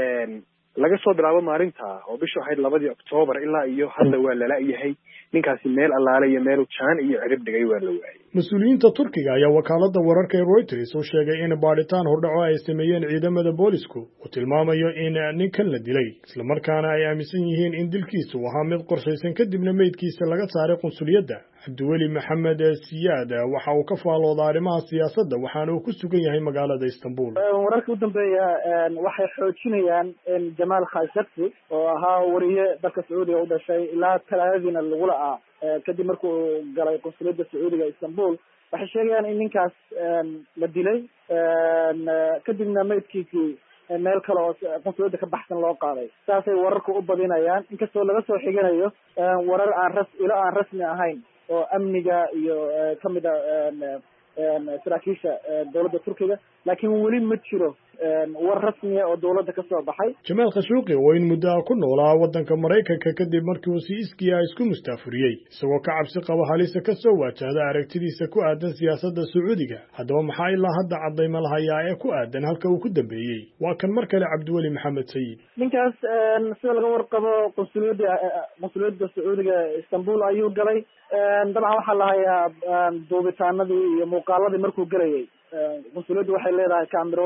laga soo bilaabo maalinta oo bishu ahayd labadii Oktoobar ilaa iyo hadda waa la laayahay ninkaasi meel allaale iyo meel jaan iyo cirib dhigay waa la waayay. mas-uuliyiinta Turkiga ayaa wakaaladda wararka ee Reuters oo sheegay in baadhitaan hordhaco ay sameeyeen ciidamada boolisku uu tilmaamayo in ninkan la dilay isla markaana ay aaminsan yihiin in dilkiisu ahaa mid qorshaysan kadibna meydkiisa laga saaray qunsuliyadda. Cabdiweli Maxamed Siyaad waxa uu ka faaloodaa arrimaha siyaasadda waxaana uu ku sugan yahay magaalada Istanbul. wararka u dambeeya waxay xoojinayaan in Jamal Khashoggi oo ahaa wariye dalka Sacuudiga u dhashay ilaa talaadina lagu la'aa kadib markuu galay qunsuliyadda Sacuudiga Istanbul waxay sheegayaan in ninkaas la dilay kadibna meydkiisii meel kale oo qunsuliyadda ka baxsan loo qaaday. saasay wararku u badinayaan inkastoo laga soo xiganayo warar aan ras ilo aan rasmi ahayn oo amniga iyo kamid ah saraakiisha dowladda Turkiga laakiin weli ma jiro war rasmi ah oo dowladda ka soo baxay. Jamal Khashoggi oo in muddo ku noolaa wadanka Mareykanka kadib markii uu si iskiya isku mustaafuriyay isagoo ka cabsi qaba halisa ka soo wajahda aragtidiisa ku aadan siyaasadda Sacuudiga. haddaba maxaa ilaa hadda cadayma lahayaa ee ku aadan halka uu ku dambeeyay? waa kan mar kale Cabdiweli Maxamed Sayid. ninkaas sida laga warqabo qunsuliyadda qunsuliyadda Sacuudiga Istanbul ayuu galay. dabcan waxaa la hayaa duubitaanadii iyo muuqaaladii markuu galayay. qunsuliyaddu waxay leedahay kaamirooyin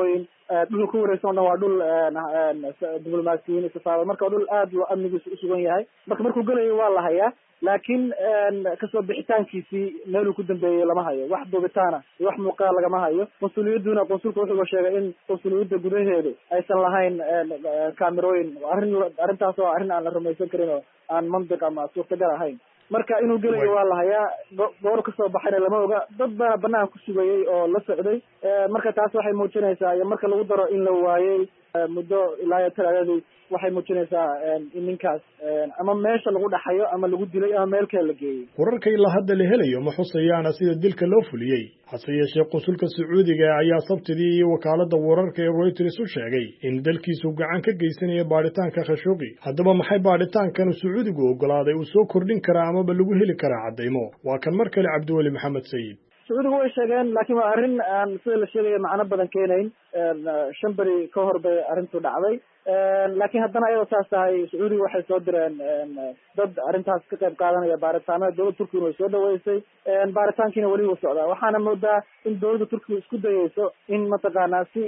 dhul ku wareegsan oo dhan waa dhul diblomaasiyiin safaarad marka dhul aad loo amnigiisa usugan yahay marka markuu gelayo waa la hayaa laakiin kasoo bixitaankiisii meeluu ku dambeeyey lama hayo wax duubitaana iyo wax muuqaal lagama hayo konsuliyaduna konsulka wuxuu sheegay in konsuliyada gudaheedu aysan lahayn kaamirooyin arrin arrintaas oo arrin aan la rumaysan karin oo aan mantiq ama suurtagal ahayn marka inuu gelayo waa la hayaa goor kasoo baxayna lama oga dad baana banaanka ku sugayay oo la socday marka taas waxay muujinaysaa iyo marka lagu daro in la waayey muddo ilaa iyo talaadadii waxay muujinaysaa in ninkaas ama meesha lagu dhaxayo ama lagu dilay ama meel kale la geeyey wararka ilaa hadda la helayo ma xusayaana sida dilka loo fuliyey hase yeeshee qunsulka sacuudiga ayaa sabtidii iyo wakaalada wararka ee Reuters u sheegay in dalkiisu gacan ka geysanayo baaritaanka Khashoggi haddaba maxay baaritaankan sacuudigu ogolaaday uu soo kordhin karaa amaba lagu heli karaa cadeymo waa kan mar kale Cabdiwali Maxamed Sayid sacuudigu way sheegeen laakiin waa arrin aan sida la sheegayo macno badan keenayn shan beri ka hor bay arrintu dhacday laakiin haddana ayadoo saas tahay sacuudiga waxay soo direen dad arrintaas ka qayb qaadanaya baaritaanada dowladda turkiga way soo dhaweysay baaritaankiina weli wuu socdaa waxaana moodaa in dowladda turkiga isku dayeyso in mataqaanaa si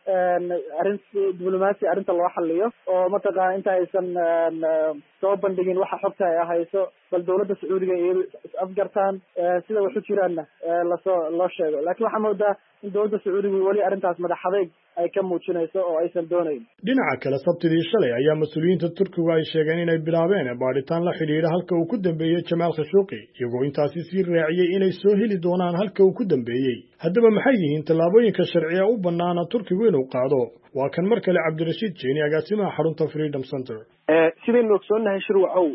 arrin diblomaasi arrinta loo xaliyo oo mataqaana inta aysan soo bandhigin waxa xogta ay hayso bal dowladda sacuudiga iyadu is-afgartaan sida waxu jiraanna lasoo loo sheego laakiin waxaa moodaa in dowladda sacuudiga weli arrintaas madax adeyg ay ka muujinayso oo aysan doonayn dhinaca kale sabtidii shalay ayaa mas-uuliyiinta turkigu ay sheegeen inay bilaabeen baadhitaan la xidhiidha halka uu ku dambeeyey Jamaal Khashoggi iyagoo intaasi sii raaciyay inay soo heli doonaan halka uu ku dambeeyey haddaba maxay yihiin tallaabooyinka sharciga u banaana turkigu inuu qaado waa kan mar kale Cabdirashiid Jeeni agaasimaha xarunta Freedom Center sidaynu ogsoonahay shirwacow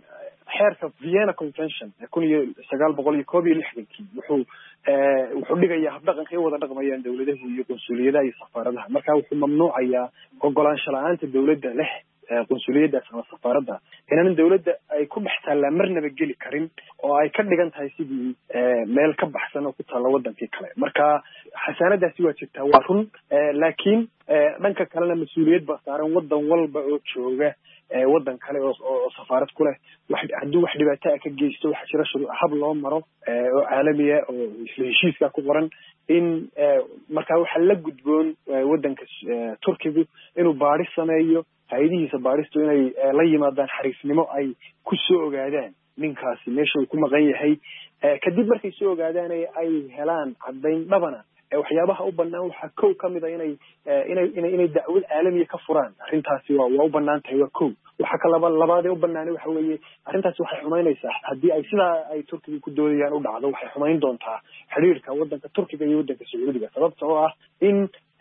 xeerka Vienna Convention kun iyo sagaal boqol iyo koob iyo lixdankii wuxuu wuxuu dhigayaa habdhaqanka ay wada dhaqmayaan dawladaha iyo konsuliyadaha iyo safaaradaha marka wuxuu mamnuucayaa ogolaansho la'aanta dawladda leh konsuliyadaas ama safaaradda inaan dawladda ay ku dhex taallaa marnaba geli karin oo ay ka dhigan tahay sidii meel ka baxsan oo ku taalla wadankii kale marka xasaanadaasi waa jirtaa waa run laakiin dhanka kalena mas-uuliyad baa saaran wadan walba oo jooga wadan kale oo safaarad ku leh hadduu wax dhibaato ah ka geysto waxaa jira shuruuc hab loo maro oo caalamiya oo isla heshiiska ku qoran in markaa waxaa la gudboon wadanka turkigu inuu baadhis sameeyo hay-adihiisa baadhistu inay la yimaadaan xariifnimo ay ku soo ogaadaan ninkaasi meesha uu ku maqan yahay kadib markay soo ogaadaan ay helaan caddayn dhabana waxyaabaha u banaan waxaa kow ka mid a inay inay inay inay dacwad caalamiya ka furaan arrintaasi waa waa u banaan tahay waa kow waxaa ka laba labaadee u banaanay waxa weeye arrintaasi waxay xumaynaysaa haddii ay sidaa ay turkiga ku doodayaan u dhacdo waxay xumayn doontaa xidhiirka waddanka turkiga iyo waddanka sacuudiga sababta oo ah in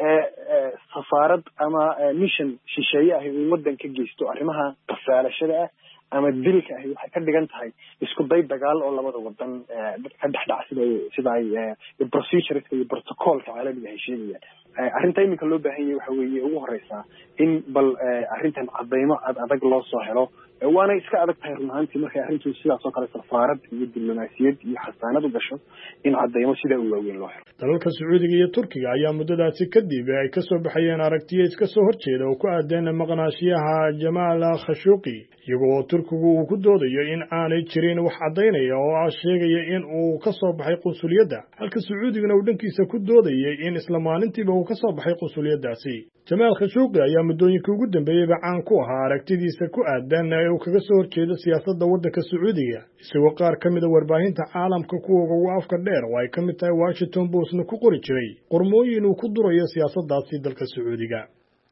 safaarad ama mission shisheeye ahi uu waddan ka geysto arrimaha qasaalashada ah ama dilka ahi waxay ka dhigan tahay isku day dagaal oo labada wadan ka dhex dhac sida sida ay procedureska iyo protocolka caalamiga ay sheegayaan arrinta iminka loo baahan yahay waxa weeye ugu horeysaa in bal arrintan cadeymo ad adag loo soo helo waana iska adag tahay run ahaantii markay arrintu sidaas oo kale safaarad iyo diblomaasiyad iyo xasaanad u gasho in cadeymo sidaa u waaweyn loo helo dalalka sacuudiga iyo turkiga ayaa muddadaasi kadib ay ka soo baxayeen aragtiyo iska soo horjeeda oo ku aadeen maqnaashiyaha Jamaal Khashoggi iyagoo turkigu uu ku doodayo in aanay jirin wax cadaynaya oo ah sheegaya in uu ka soo baxay qunsuliyadda halka sacuudiguna uu dhankiisa ku doodayay in isla maalintiiba uu ka soo baxay qunsuliyaddaasi Jamaal Khashoggi ayaa muddooyinkii ugu dambeeyayba caan ku ahaa aragtidiisa ku aadan ee uu kaga soo horjeedo siyaasadda waddanka sacuudiga isagoo qaar ka mid a warbaahinta caalamka kuwa ugu afka dheer oo ay ka mid tahay Washington Postna ku qori jiray qormooyin uu ku durayo siyaasaddaasi dalka sacuudiga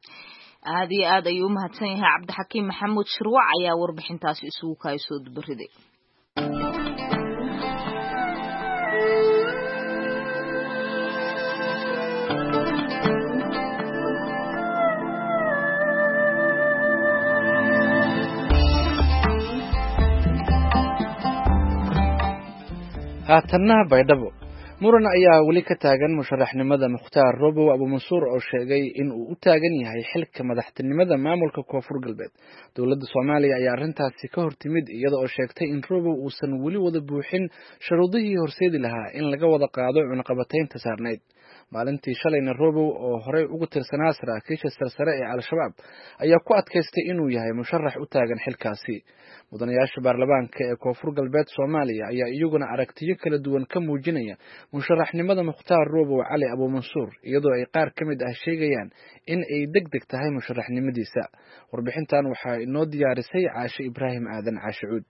aad iyo aad ayuu u mahadsan yahay Cabdixakiim Maxamuud Shirwac ayaa warbixintaasi isugu kaay soo dubariday haatanna baydhabo muran ayaa weli ka taagan musharaxnimada Mukhtaar Robow Abu Mansuur oo sheegay in uu u taagan yahay xilka madaxtinimada maamulka Koonfur Galbeed dowladda Soomaaliya ayaa arrintaasi ka hortimid iyada oo sheegtay in Robow uusan weli wada buuxin shuruudihii horseedi lahaa in laga wada qaado cunaqabataynta saarneyd maalintii shalayna Robow oo horey ugu tirsanaa saraakiisha sarsare ee Al-Shabaab ayaa ku adkaystay inuu yahay musharax u taagan xilkaasi mudanayaasha baarlamaanka ee Koonfur Galbeed Soomaaliya ayaa iyaguna aragtiyo kala duwan ka muujinaya musharaxnimada Mukhtaar Roobow Cali Abuumansuur iyadoo ay qaar ka mid ah sheegayaan in ay degdeg tahay musharaxnimadiisa. Warbixintan waxaa inoo diyaarisay Caashe Ibraahim Aadan Caashe Cuud.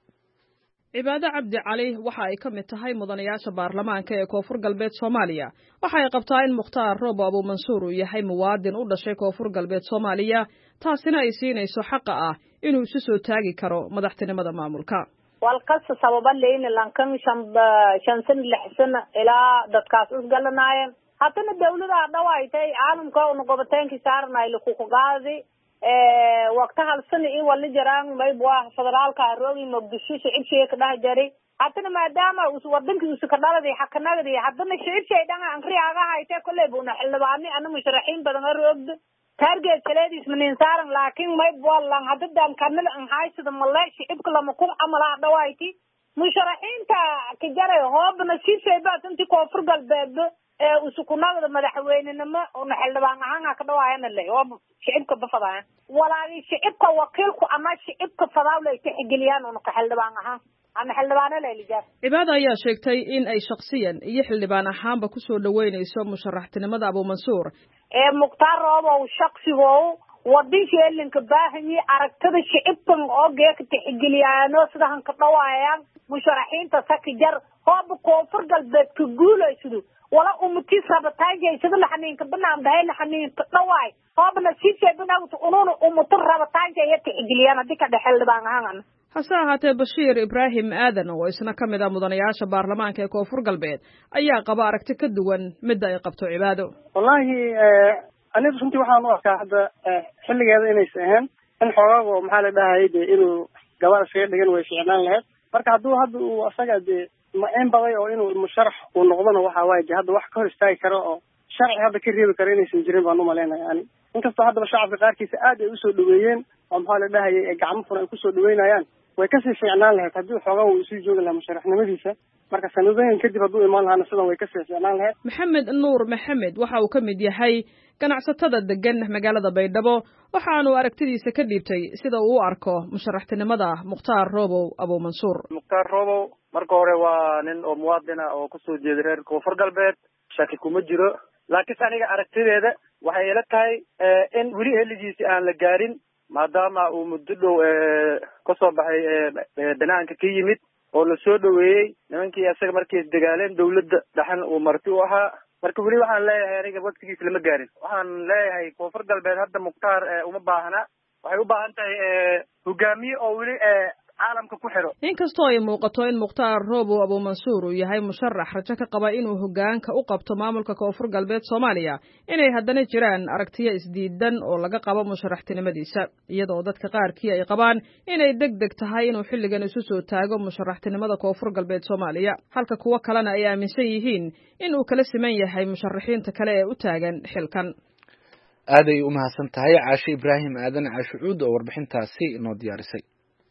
cibaado cabdi cali waxa ay ka mid tahay mudanayaasha baarlamaanka ee koonfur galbeed Soomaaliya. Waxa ay qabtaa in Mukhtaar Roobow Abuumansuur uu yahay muwaadin u dhashay koonfur galbeed Soomaaliya, taasina ay siinayso xaqa ah inuu isu soo taagi karo madaxtinimada maamulka. walqas sababa leeyna lankan shamba shansan lixsan ilaa dadkaas isgalanaayeen hadana dawladda dhawaaytay caalamka oo noqobateenkii saarnay ku qaadi ee waqti hal sano in wali jiraan may baa federaalka roogi Muqdisho shicibkii ka dhax jaray hadana maadaama uu wadankii uu ka dhaladay xaqnagadi hadana shicibkii dhan aan riyaaga haytay kulay buuna xildhibaani ana musharaxiin badan roogdo target kaleedis min saaran laakiin may wallan haddan kanal aan haysado maleeshi ibka lama ku amala dhawayti musharaxiinta ka jaray hoobna si feebaad intii koonfur galbeed ee usukunada madaxweynenimo oo xildhibaan ahaan ka dhawaayana leh oo shicibka bafadaan walaali shicibka wakiilku ama shicibka fadaawlay tixgeliyaan oo ka xildhibaan ahaan ama xildhibaano leelijaas. cibaado ayaa sheegtay in ay shakhsiyan iyo xildhibaan ahaanba ku soo dhaweynayso musharaxtinimada Abuumansuur ee Mukhtaar Roobow shakhsigo wadinkeelinka baahani aragtada shicibkan oo geeka tixgeliyaano sidahan ka dhawaayaan musharaxiinta sakijar hoob koonfur galbeed ku guulaysido wala umti sabataaje sida la xaniinka banaan dahay la xaniinka dhawaay hoobna si sheebnaa uunu umti rabataaje iyo tixgeliyaan hadii ka xildhibaan ahaan. hase ahaatee Bashiir Ibraahim Aadan oo isna ka mid ah mudanayaasha baarlamaanka ee koonfur galbeed ayaa qaba aragti ka duwan mid ay qabto cibaado. wallahi aniga runtii waxaan u arkaa hadda xilligeeda inaysan ahayn in xogaago maxaa la dhahay inuu gabar iskaga dhigan way fiicnaan lahayd marka hadduu hadda uu asaga dee ma in baday oo inuu musharax uu noqdona waxa waaye hadda wax ka hor istaagi karo oo sharci hadda ka reebi karo inaysan jirin baan u maleynayaa ani inkastoo haddaba shacabka qaarkiisa aad ay usoo dhaweeyeen oo maxaa la dhahayay gacmo furan ay kusoo dhaweynayaan way kasii fiicnaan lahayd haddii xoogaa uu isu joogi lahaa musharaxnimadiisa marka sanadooyin kadib hadduu imaan lahaana sidan way kasii fiicnaan lahayd. Maxamed Nuur Maxamed waxa uu ka mid yahay ganacsatada degan magaalada Baydhabo waxaanu aragtidiisa ka dhiibtay sida uu u arko musharaxtinimada Mukhtaar Roobow Abuumansuur. Mukhtaar Roobow marka hore waa nin oo muwaadin ah oo kusoo jeeda reer koonfur galbeed shaki kuma jiro laakiin aniga aragtideeda waxay ila tahay in weli heligiisi aan la gaarin maadaama uu muddo dhow ka soo baxay banaanka ka yimid oo la soo dhaweeyey nimankii asaga markii isdagaaleen dawladda dhaxan uu marti u ahaa marka weli waxaan leeyahay aniga waqtigiisa lama gaarin waxaan leeyahay koonfur galbeed hadda Mukhtaar uma baahna waxay u baahan tahay hogaamiye oo weli caalamka ku xiro. inkastoo ay muuqato in Mukhtaar Roobow Abuumansuur uu yahay musharax rajo ka qaba inuu hogaanka u qabto maamulka koonfur galbeed Soomaaliya inay haddana jiraan aragtiyo isdiidan oo laga qabo musharaxtinimadiisa iyadoo dadka qaarkii ay qabaan inay degdeg tahay inuu xilligan isu soo taago musharaxtinimada koonfur galbeed Soomaaliya halka kuwa kalena ay aaminsan yihiin in uu kala siman yahay musharaxiinta kale ee u taagan xilkan. aaday u mahadsan tahay Caashe Ibraahim Aadan Caashe Cuud oo warbixintaasi inoo diyaarisay.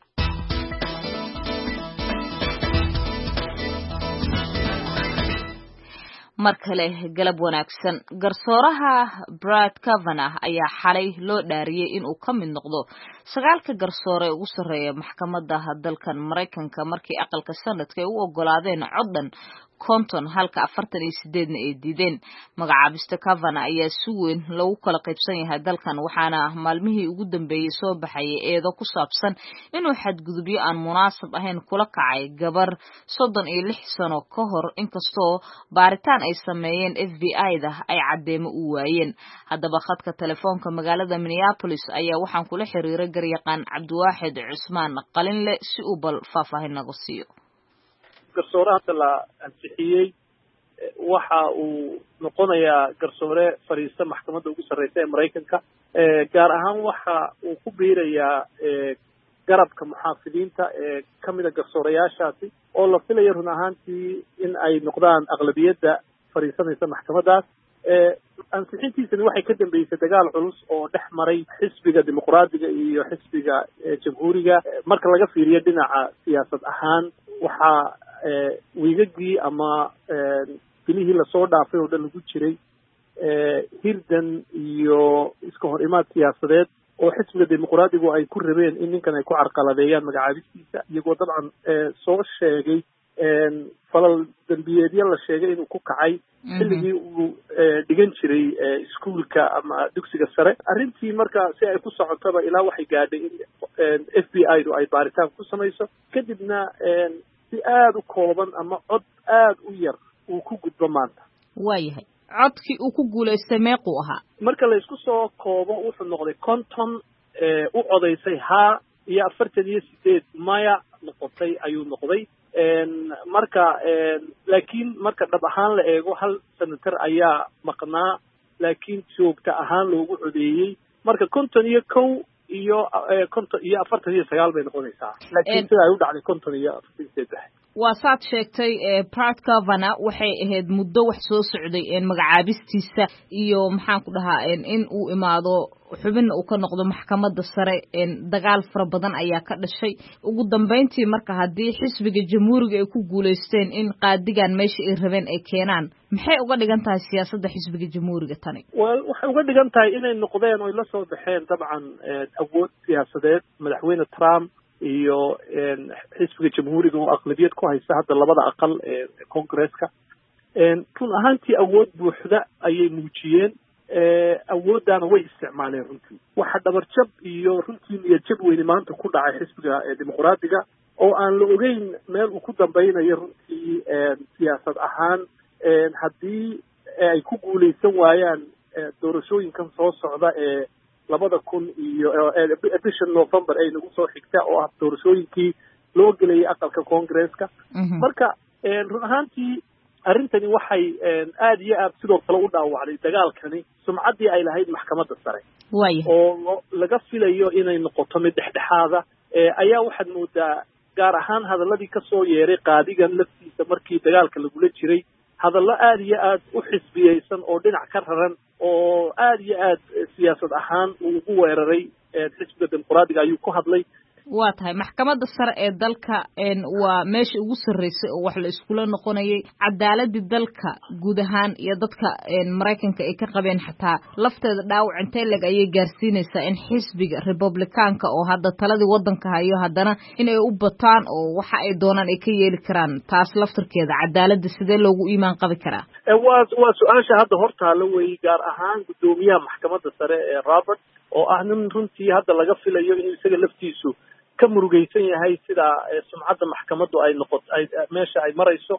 mar kale galab wanaagsan garsooraha Brett Kavanaugh ayaa xalay loo dhaariyay in uu ka mid noqdo sagaalka garsoore ugu sareeya maxkamadda dalkan Mareykanka markii aqalka sanadka ay u ogolaadeen coddan konton halka afartan iyo sideed ay diideen magacaabista Kavanaugh ayaa si weyn lagu kala qaybsan yahay dalkan waxaana maalmihii ugu dambeeyay soo baxay eedo ku saabsan inuu xadgudubyo aan munaasab ahayn kula kacay gabar soddon iyo lix sano ka hor inkastoo baaritaan ay sameeyeen F B I-da ay cadeemo u waayeen haddaba khadka telefoonka magaalada Minneapolis ayaa waxaan kula xiriiray garyaqaan Cabdiwaaxid Cusmaan Qalinle si uu bal faahfaahin naga siiyo. garsooraha la ansixiyey waxa uu noqonayaa garsoore fariista maxkamadda ugu sarreysa ee Mareykanka gaar ahaan waxa uu ku biirayaa garabka muxaafidiinta ee ka mid ah garsoorayaashaasi oo la filayo run ahaantii in ay noqdaan aqlabiyadda fariisanaysa maxkamaddaas ansixintiisani waxay ka dambeysay dagaal culus oo dhex maray xisbiga dimuqraadiga iyo xisbiga jamhuuriga marka laga fiiriyo dhinaca siyaasad ahaan waxaa wiigagii ama bilihii lasoo dhaafay oo dhan lagu jiray hirdan iyo iska hor imaad siyaasadeed oo xisbiga dimuqraadigu ay ku rabeen in ninkan ay ku carqaladeeyaan magacaabistiisa iyagoo dabcan soo sheegay falal dambiyeedyo la sheegay inuu ku kacay xilligii uu dhigan jiray iskuolka ama dugsiga sare arrintii marka si ay ku socotaba ilaa waxay gaadhay in f b i du ay baaritaan ku samayso kadibna si aada u kooban ama cod aada u yar uu ku gudbo maanta waayahay codkii uu ku guulaystay meequu ahaa marka la isku soo koobo wuxuu noqday konton u codaysay haa iyo afartan iyo sideed maya noqotay ayuu noqday marka laakiin marka dhab ahaan la eego hal senator ayaa maqnaa laakiin joogta ahaan loogu codeeyey marka konton iyo kow iyo konton iyo afartan iyo sagaal bay noqonaysaa laakiin sida ay u dhacday konton iyo afartan iyo saddex waa saad sheegtay Brett Kavanaugh waxay ahayd muddo wax soo socday magacaabistiisa iyo maxaan ku dhahaa in uu imaado xubin uu ka noqdo maxkamadda sare dagaal fara badan ayaa ka dhashay ugu dambeyntii marka haddii xisbiga jamhuuriga ay ku guulaysteen in qaadigan meesha ay rabeen ay keenaan maxay uga dhigan tahay siyaasadda xisbiga jamhuuriga tani well waxay uga dhigan tahay inay noqdeen oo la soo baxeen dabcan awood siyaasadeed madaxweyne Trump iyo xisbiga jamhuuriga oo aqlabiyad ku haysta hadda labada aqal ee Congress-ka run ahaantii awood buuxda ayay muujiyeen awooddaana way isticmaaleen runtii waxa dhabarjab iyo runtii niyadjab weyne maanta ku dhacay xisbiga dimuqraadiga oo aan la ogeyn meel uu ku dambaynayo runtii siyaasad ahaan haddii ay ku guulaysan waayaan doorashooyinkan soo socda ee labada kun iyo bisha November ay nagu soo xigta oo ah doorashooyinkii loo gelayay aqalka Congress-ka marka run ahaantii arrintani waxay aad iyo aad sidoo kale u dhaawacday dagaalkani sumcaddii ay lahayd maxkamadda sare oo laga filayo inay noqoto mid dhexdhexaada ayaa waxaad moodaa gaar ahaan hadaladii ka soo yeeray qaadigan laftiisa markii dagaalka lagula jiray hadallo aada iyo aad u xisbiyeysan oo dhinac ka raran oo aada iyo aad siyaasad ahaan uu ugu weeraray xisbiga dimuqraadiga ayuu ku hadlay waa tahay maxkamadda sare ee dalka waa meesha ugu sarreysay oo wax la iskula noqonayay cadaaladii dalka guud ahaan iyo dadka maraykanka ay ka qabeen xataa lafteeda dhaawac intee leg ayay gaarsiinaysaa in xisbiga republicaanka oo hadda taladii waddanka hayo haddana inay u bataan oo waxa ay doonaan ay ka yeeli karaan taas laftarkeeda cadaaladda sidee loogu iimaan qabi karaa waa waa su-aasha hadda hortaala weeye gaar ahaan guddoomiyaha maxkamadda sare ee Robert oo ah nin runtii hadda laga filayo inuu isaga laftiisu ka murugaysan yahay sida sumcadda maxkamaddu ay noqoto ay meesha ay marayso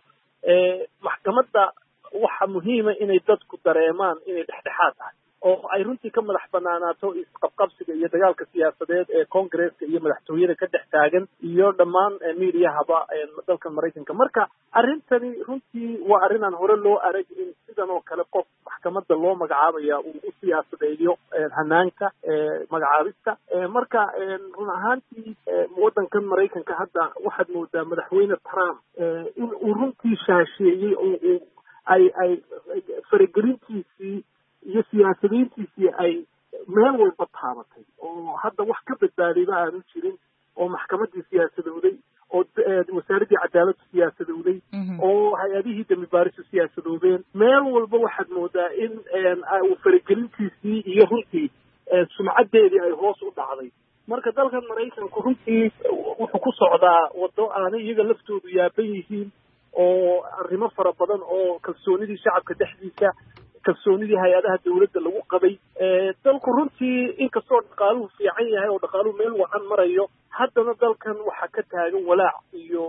maxkamadda waxa muhiima inay dadku dareemaan inay dhexdhexaad tahay oo ay runtii ka madax banaanaato isqabqabsiga iyo dagaalka siyaasadeed ee Congress-ka iyo madaxtooyada ka dhex taagan iyo dhammaan miidiyahaba dalka Mareykanka marka arrintani runtii waa arrin aan hore loo arag in sidan oo kale qof maxkamadda loo magacaabaya uu u siyaasadeeyo hanaanka magacaabista marka run ahaantii waddankan Mareykanka hadda waxaad moodaa madaxweyne Trump in uu runtii shaasheeyey oo ay ay faragelintiisii iyo siyaasadiintiisii ay meel walba taabatay oo hadda wax ka badbaadayba aanu jirin oo maxkamaddii siyaasadowday oo wasaaraddii cadaaladdu siyaasadowday oo hay-adihii dambi baaristu siyaasadoobeen meel walba waxaad moodaa in faragelintiisii iyo runtii sumcaddeedii ay hoos u dhacday marka dalkan Maraykanku runtii wuxuu ku socdaa waddo aanay iyaga laftoodu yaaban yihiin oo arrimo fara badan oo kalsoonidii shacabka dhexdiisa kalsoonidii hay-adaha dawladda lagu qabay dalku runtii inkastoo dhaqaaluhu fiican yahay oo dhaqaaluhu meel wacan marayo haddana dalkan waxaa ka taagan walaac iyo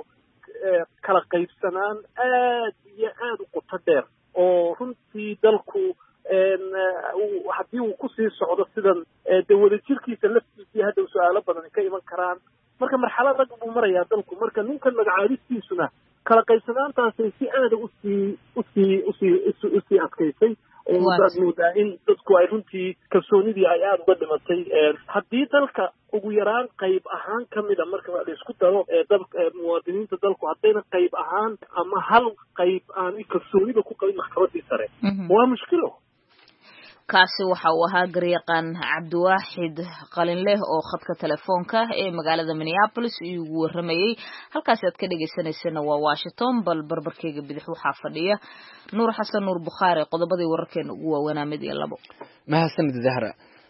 kala qaybsanaan aad iyo aad u qoto dheer oo runtii dalku haddii uu kusii socdo sidan dee wadajirkiisa laftiisii hadda su-aalo badan ka iman karaan marka marxalad rag buu marayaa dalku marka ninkan magacaabistiisuna kala qaybsanaantaasay si aada usii usii usii usii adkaysay oo waad moodaa in dadku ay runtii kalsoonidii ay aada uga dhimatay haddii dalka ugu yaraan qayb ahaan ka mida marka la isku daro dalka muwaadiniinta dalku haddayna qayb ahaan ama hal qayb aan kalsoonida ku qabin maxkamaddii sare waa mushkilo kaasi waxa uu ahaa garyaqaan cabdiwaaxid qalinleh oo khadka telefoonka ee magaalada Minneapolis igu waramayay halkaas aad ka dhageysanaysana waa Washington bal barbarkeyga bidix waxa fadhiya Nuur Xasan Nuur Bukhari qodobadii wararkeena ugu waaweynaa mid iyo labo mahadsanid Zahra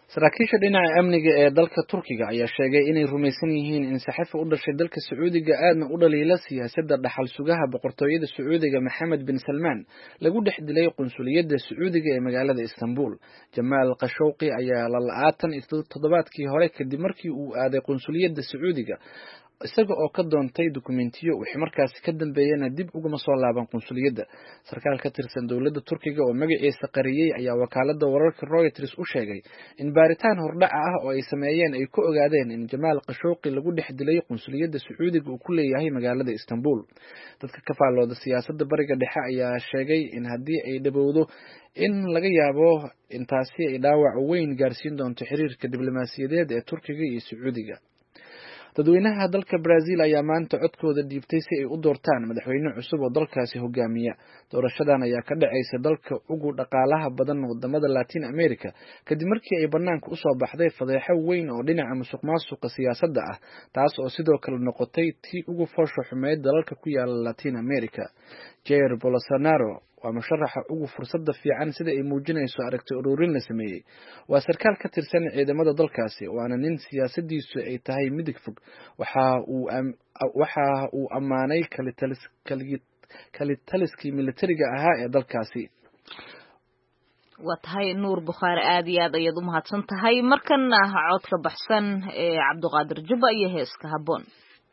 saraakiisha dhinaca amniga ee dalka Turkiga ayaa sheegay inay rumaysan yihiin in saxafi u dhashay dalka Sacuudiga aadna u dhaliila siyaasadda dhaxal sugaha boqortooyada Sacuudiga Mohammed bin Salman lagu dhex dilay qunsuliyadda Sacuudiga ee magaalada Istanbul. Jamal Khashoggi ayaa la la'aatan toddobaadkii hore kadib markii uu aaday qunsuliyadda Sacuudiga isaga oo ka doontay dukumentiyo wixii markaasi ka dambeeyana dib uguma soo laaban qunsuliyadda. Sarkaal ka tirsan dowladda Turkiga oo magaciisa qariyay ayaa wakaaladda wararka Reuters u sheegay in baaritaan hordhac ah oo ay sameeyeen ay ku ogaadeen in Jamal Khashoggi lagu dhex dilay qunsuliyadda Sacuudiga uu ku leeyahay magaalada Istanbul. Dadka ka faallooda siyaasadda bariga dhexe ayaa sheegay in haddii ay dhawowdo in laga yaabo intaasi ay dhaawac weyn gaarsiin doonto xiriirka diblomaasiyadeed ee Turkiga iyo Sacuudiga. dadweynaha dalka Brazil ayaa maanta codkooda dhiibtay si ay u doortaan madaxweyne cusub oo dalkaasi hogaamiya. Doorashadan ayaa ka dhacaysa dalka ugu dhaqaalaha badan wadamada Latin America kadib markii ay banaanka u soo baxday fadeexo weyn oo dhinaca musuqmaasuqa siyaasadda ah, taas oo sidoo kale noqotay tii ugu foosho xumeyd dalalka ku yaala Latin America. Jair Bolsonaro waa musharaxa ugu fursadda fiican sida ay muujinayso aragti ururin la sameeyay. Waa sarkaal ka tirsan ciidamada dalkaasi waana nin siyaasadiisu ay tahay midig fog. Waxa uu waxa uu amaanay kalitaliskii militariga ahaa ee dalkaasi. waa tahay Nuur Bukhaari aad iyo aad ayaad u mahadsan tahay. markana codka baxsan ee Cabdiqaadir Jubba iyo heeska Habboon.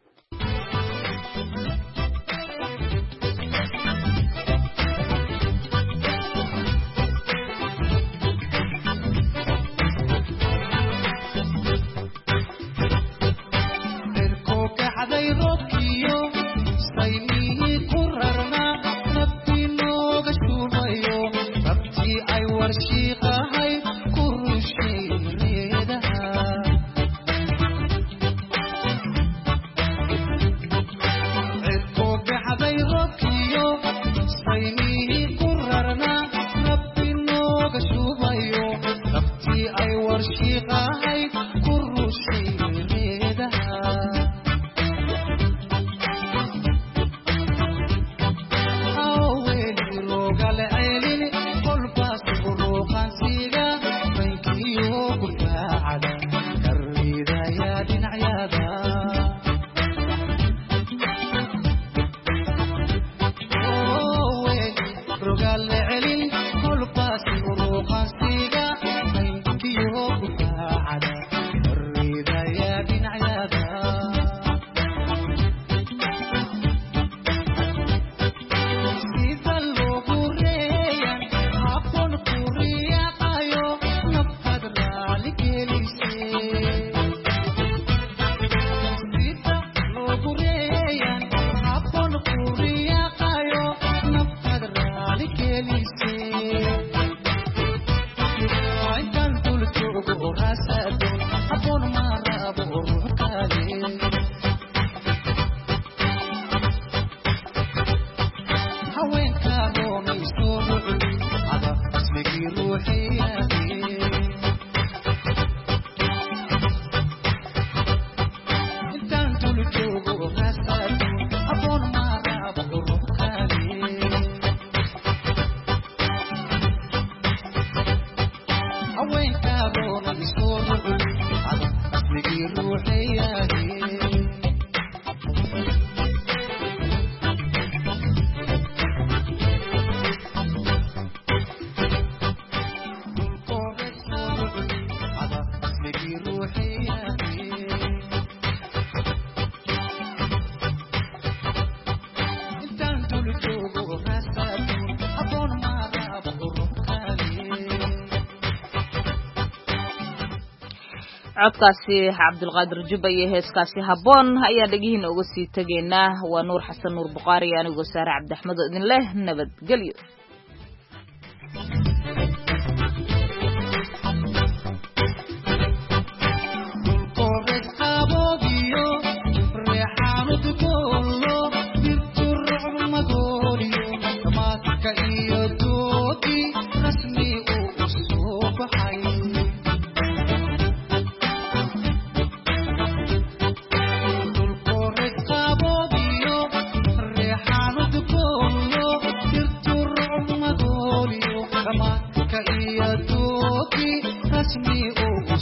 codkaasi Cabdulqaadir Jubba iyo heeskaasi Habboon ayaa dhagihiina uga sii tageynaa. waa Nuur Xasan Nuur Bukhaari anigu Saare Cabdi Axmed oo idin leh nabadgelyo. Touch me, oh.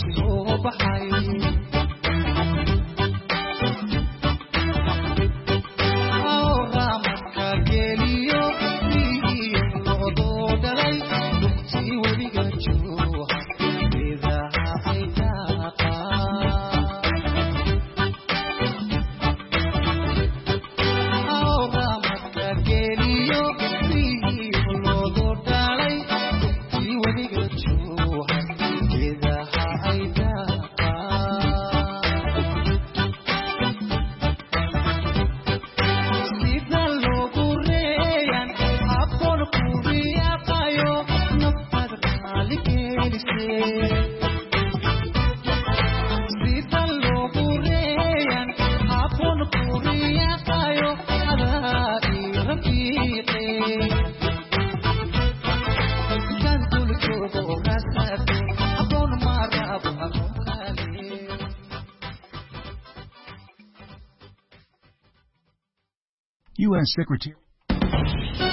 U S Secretary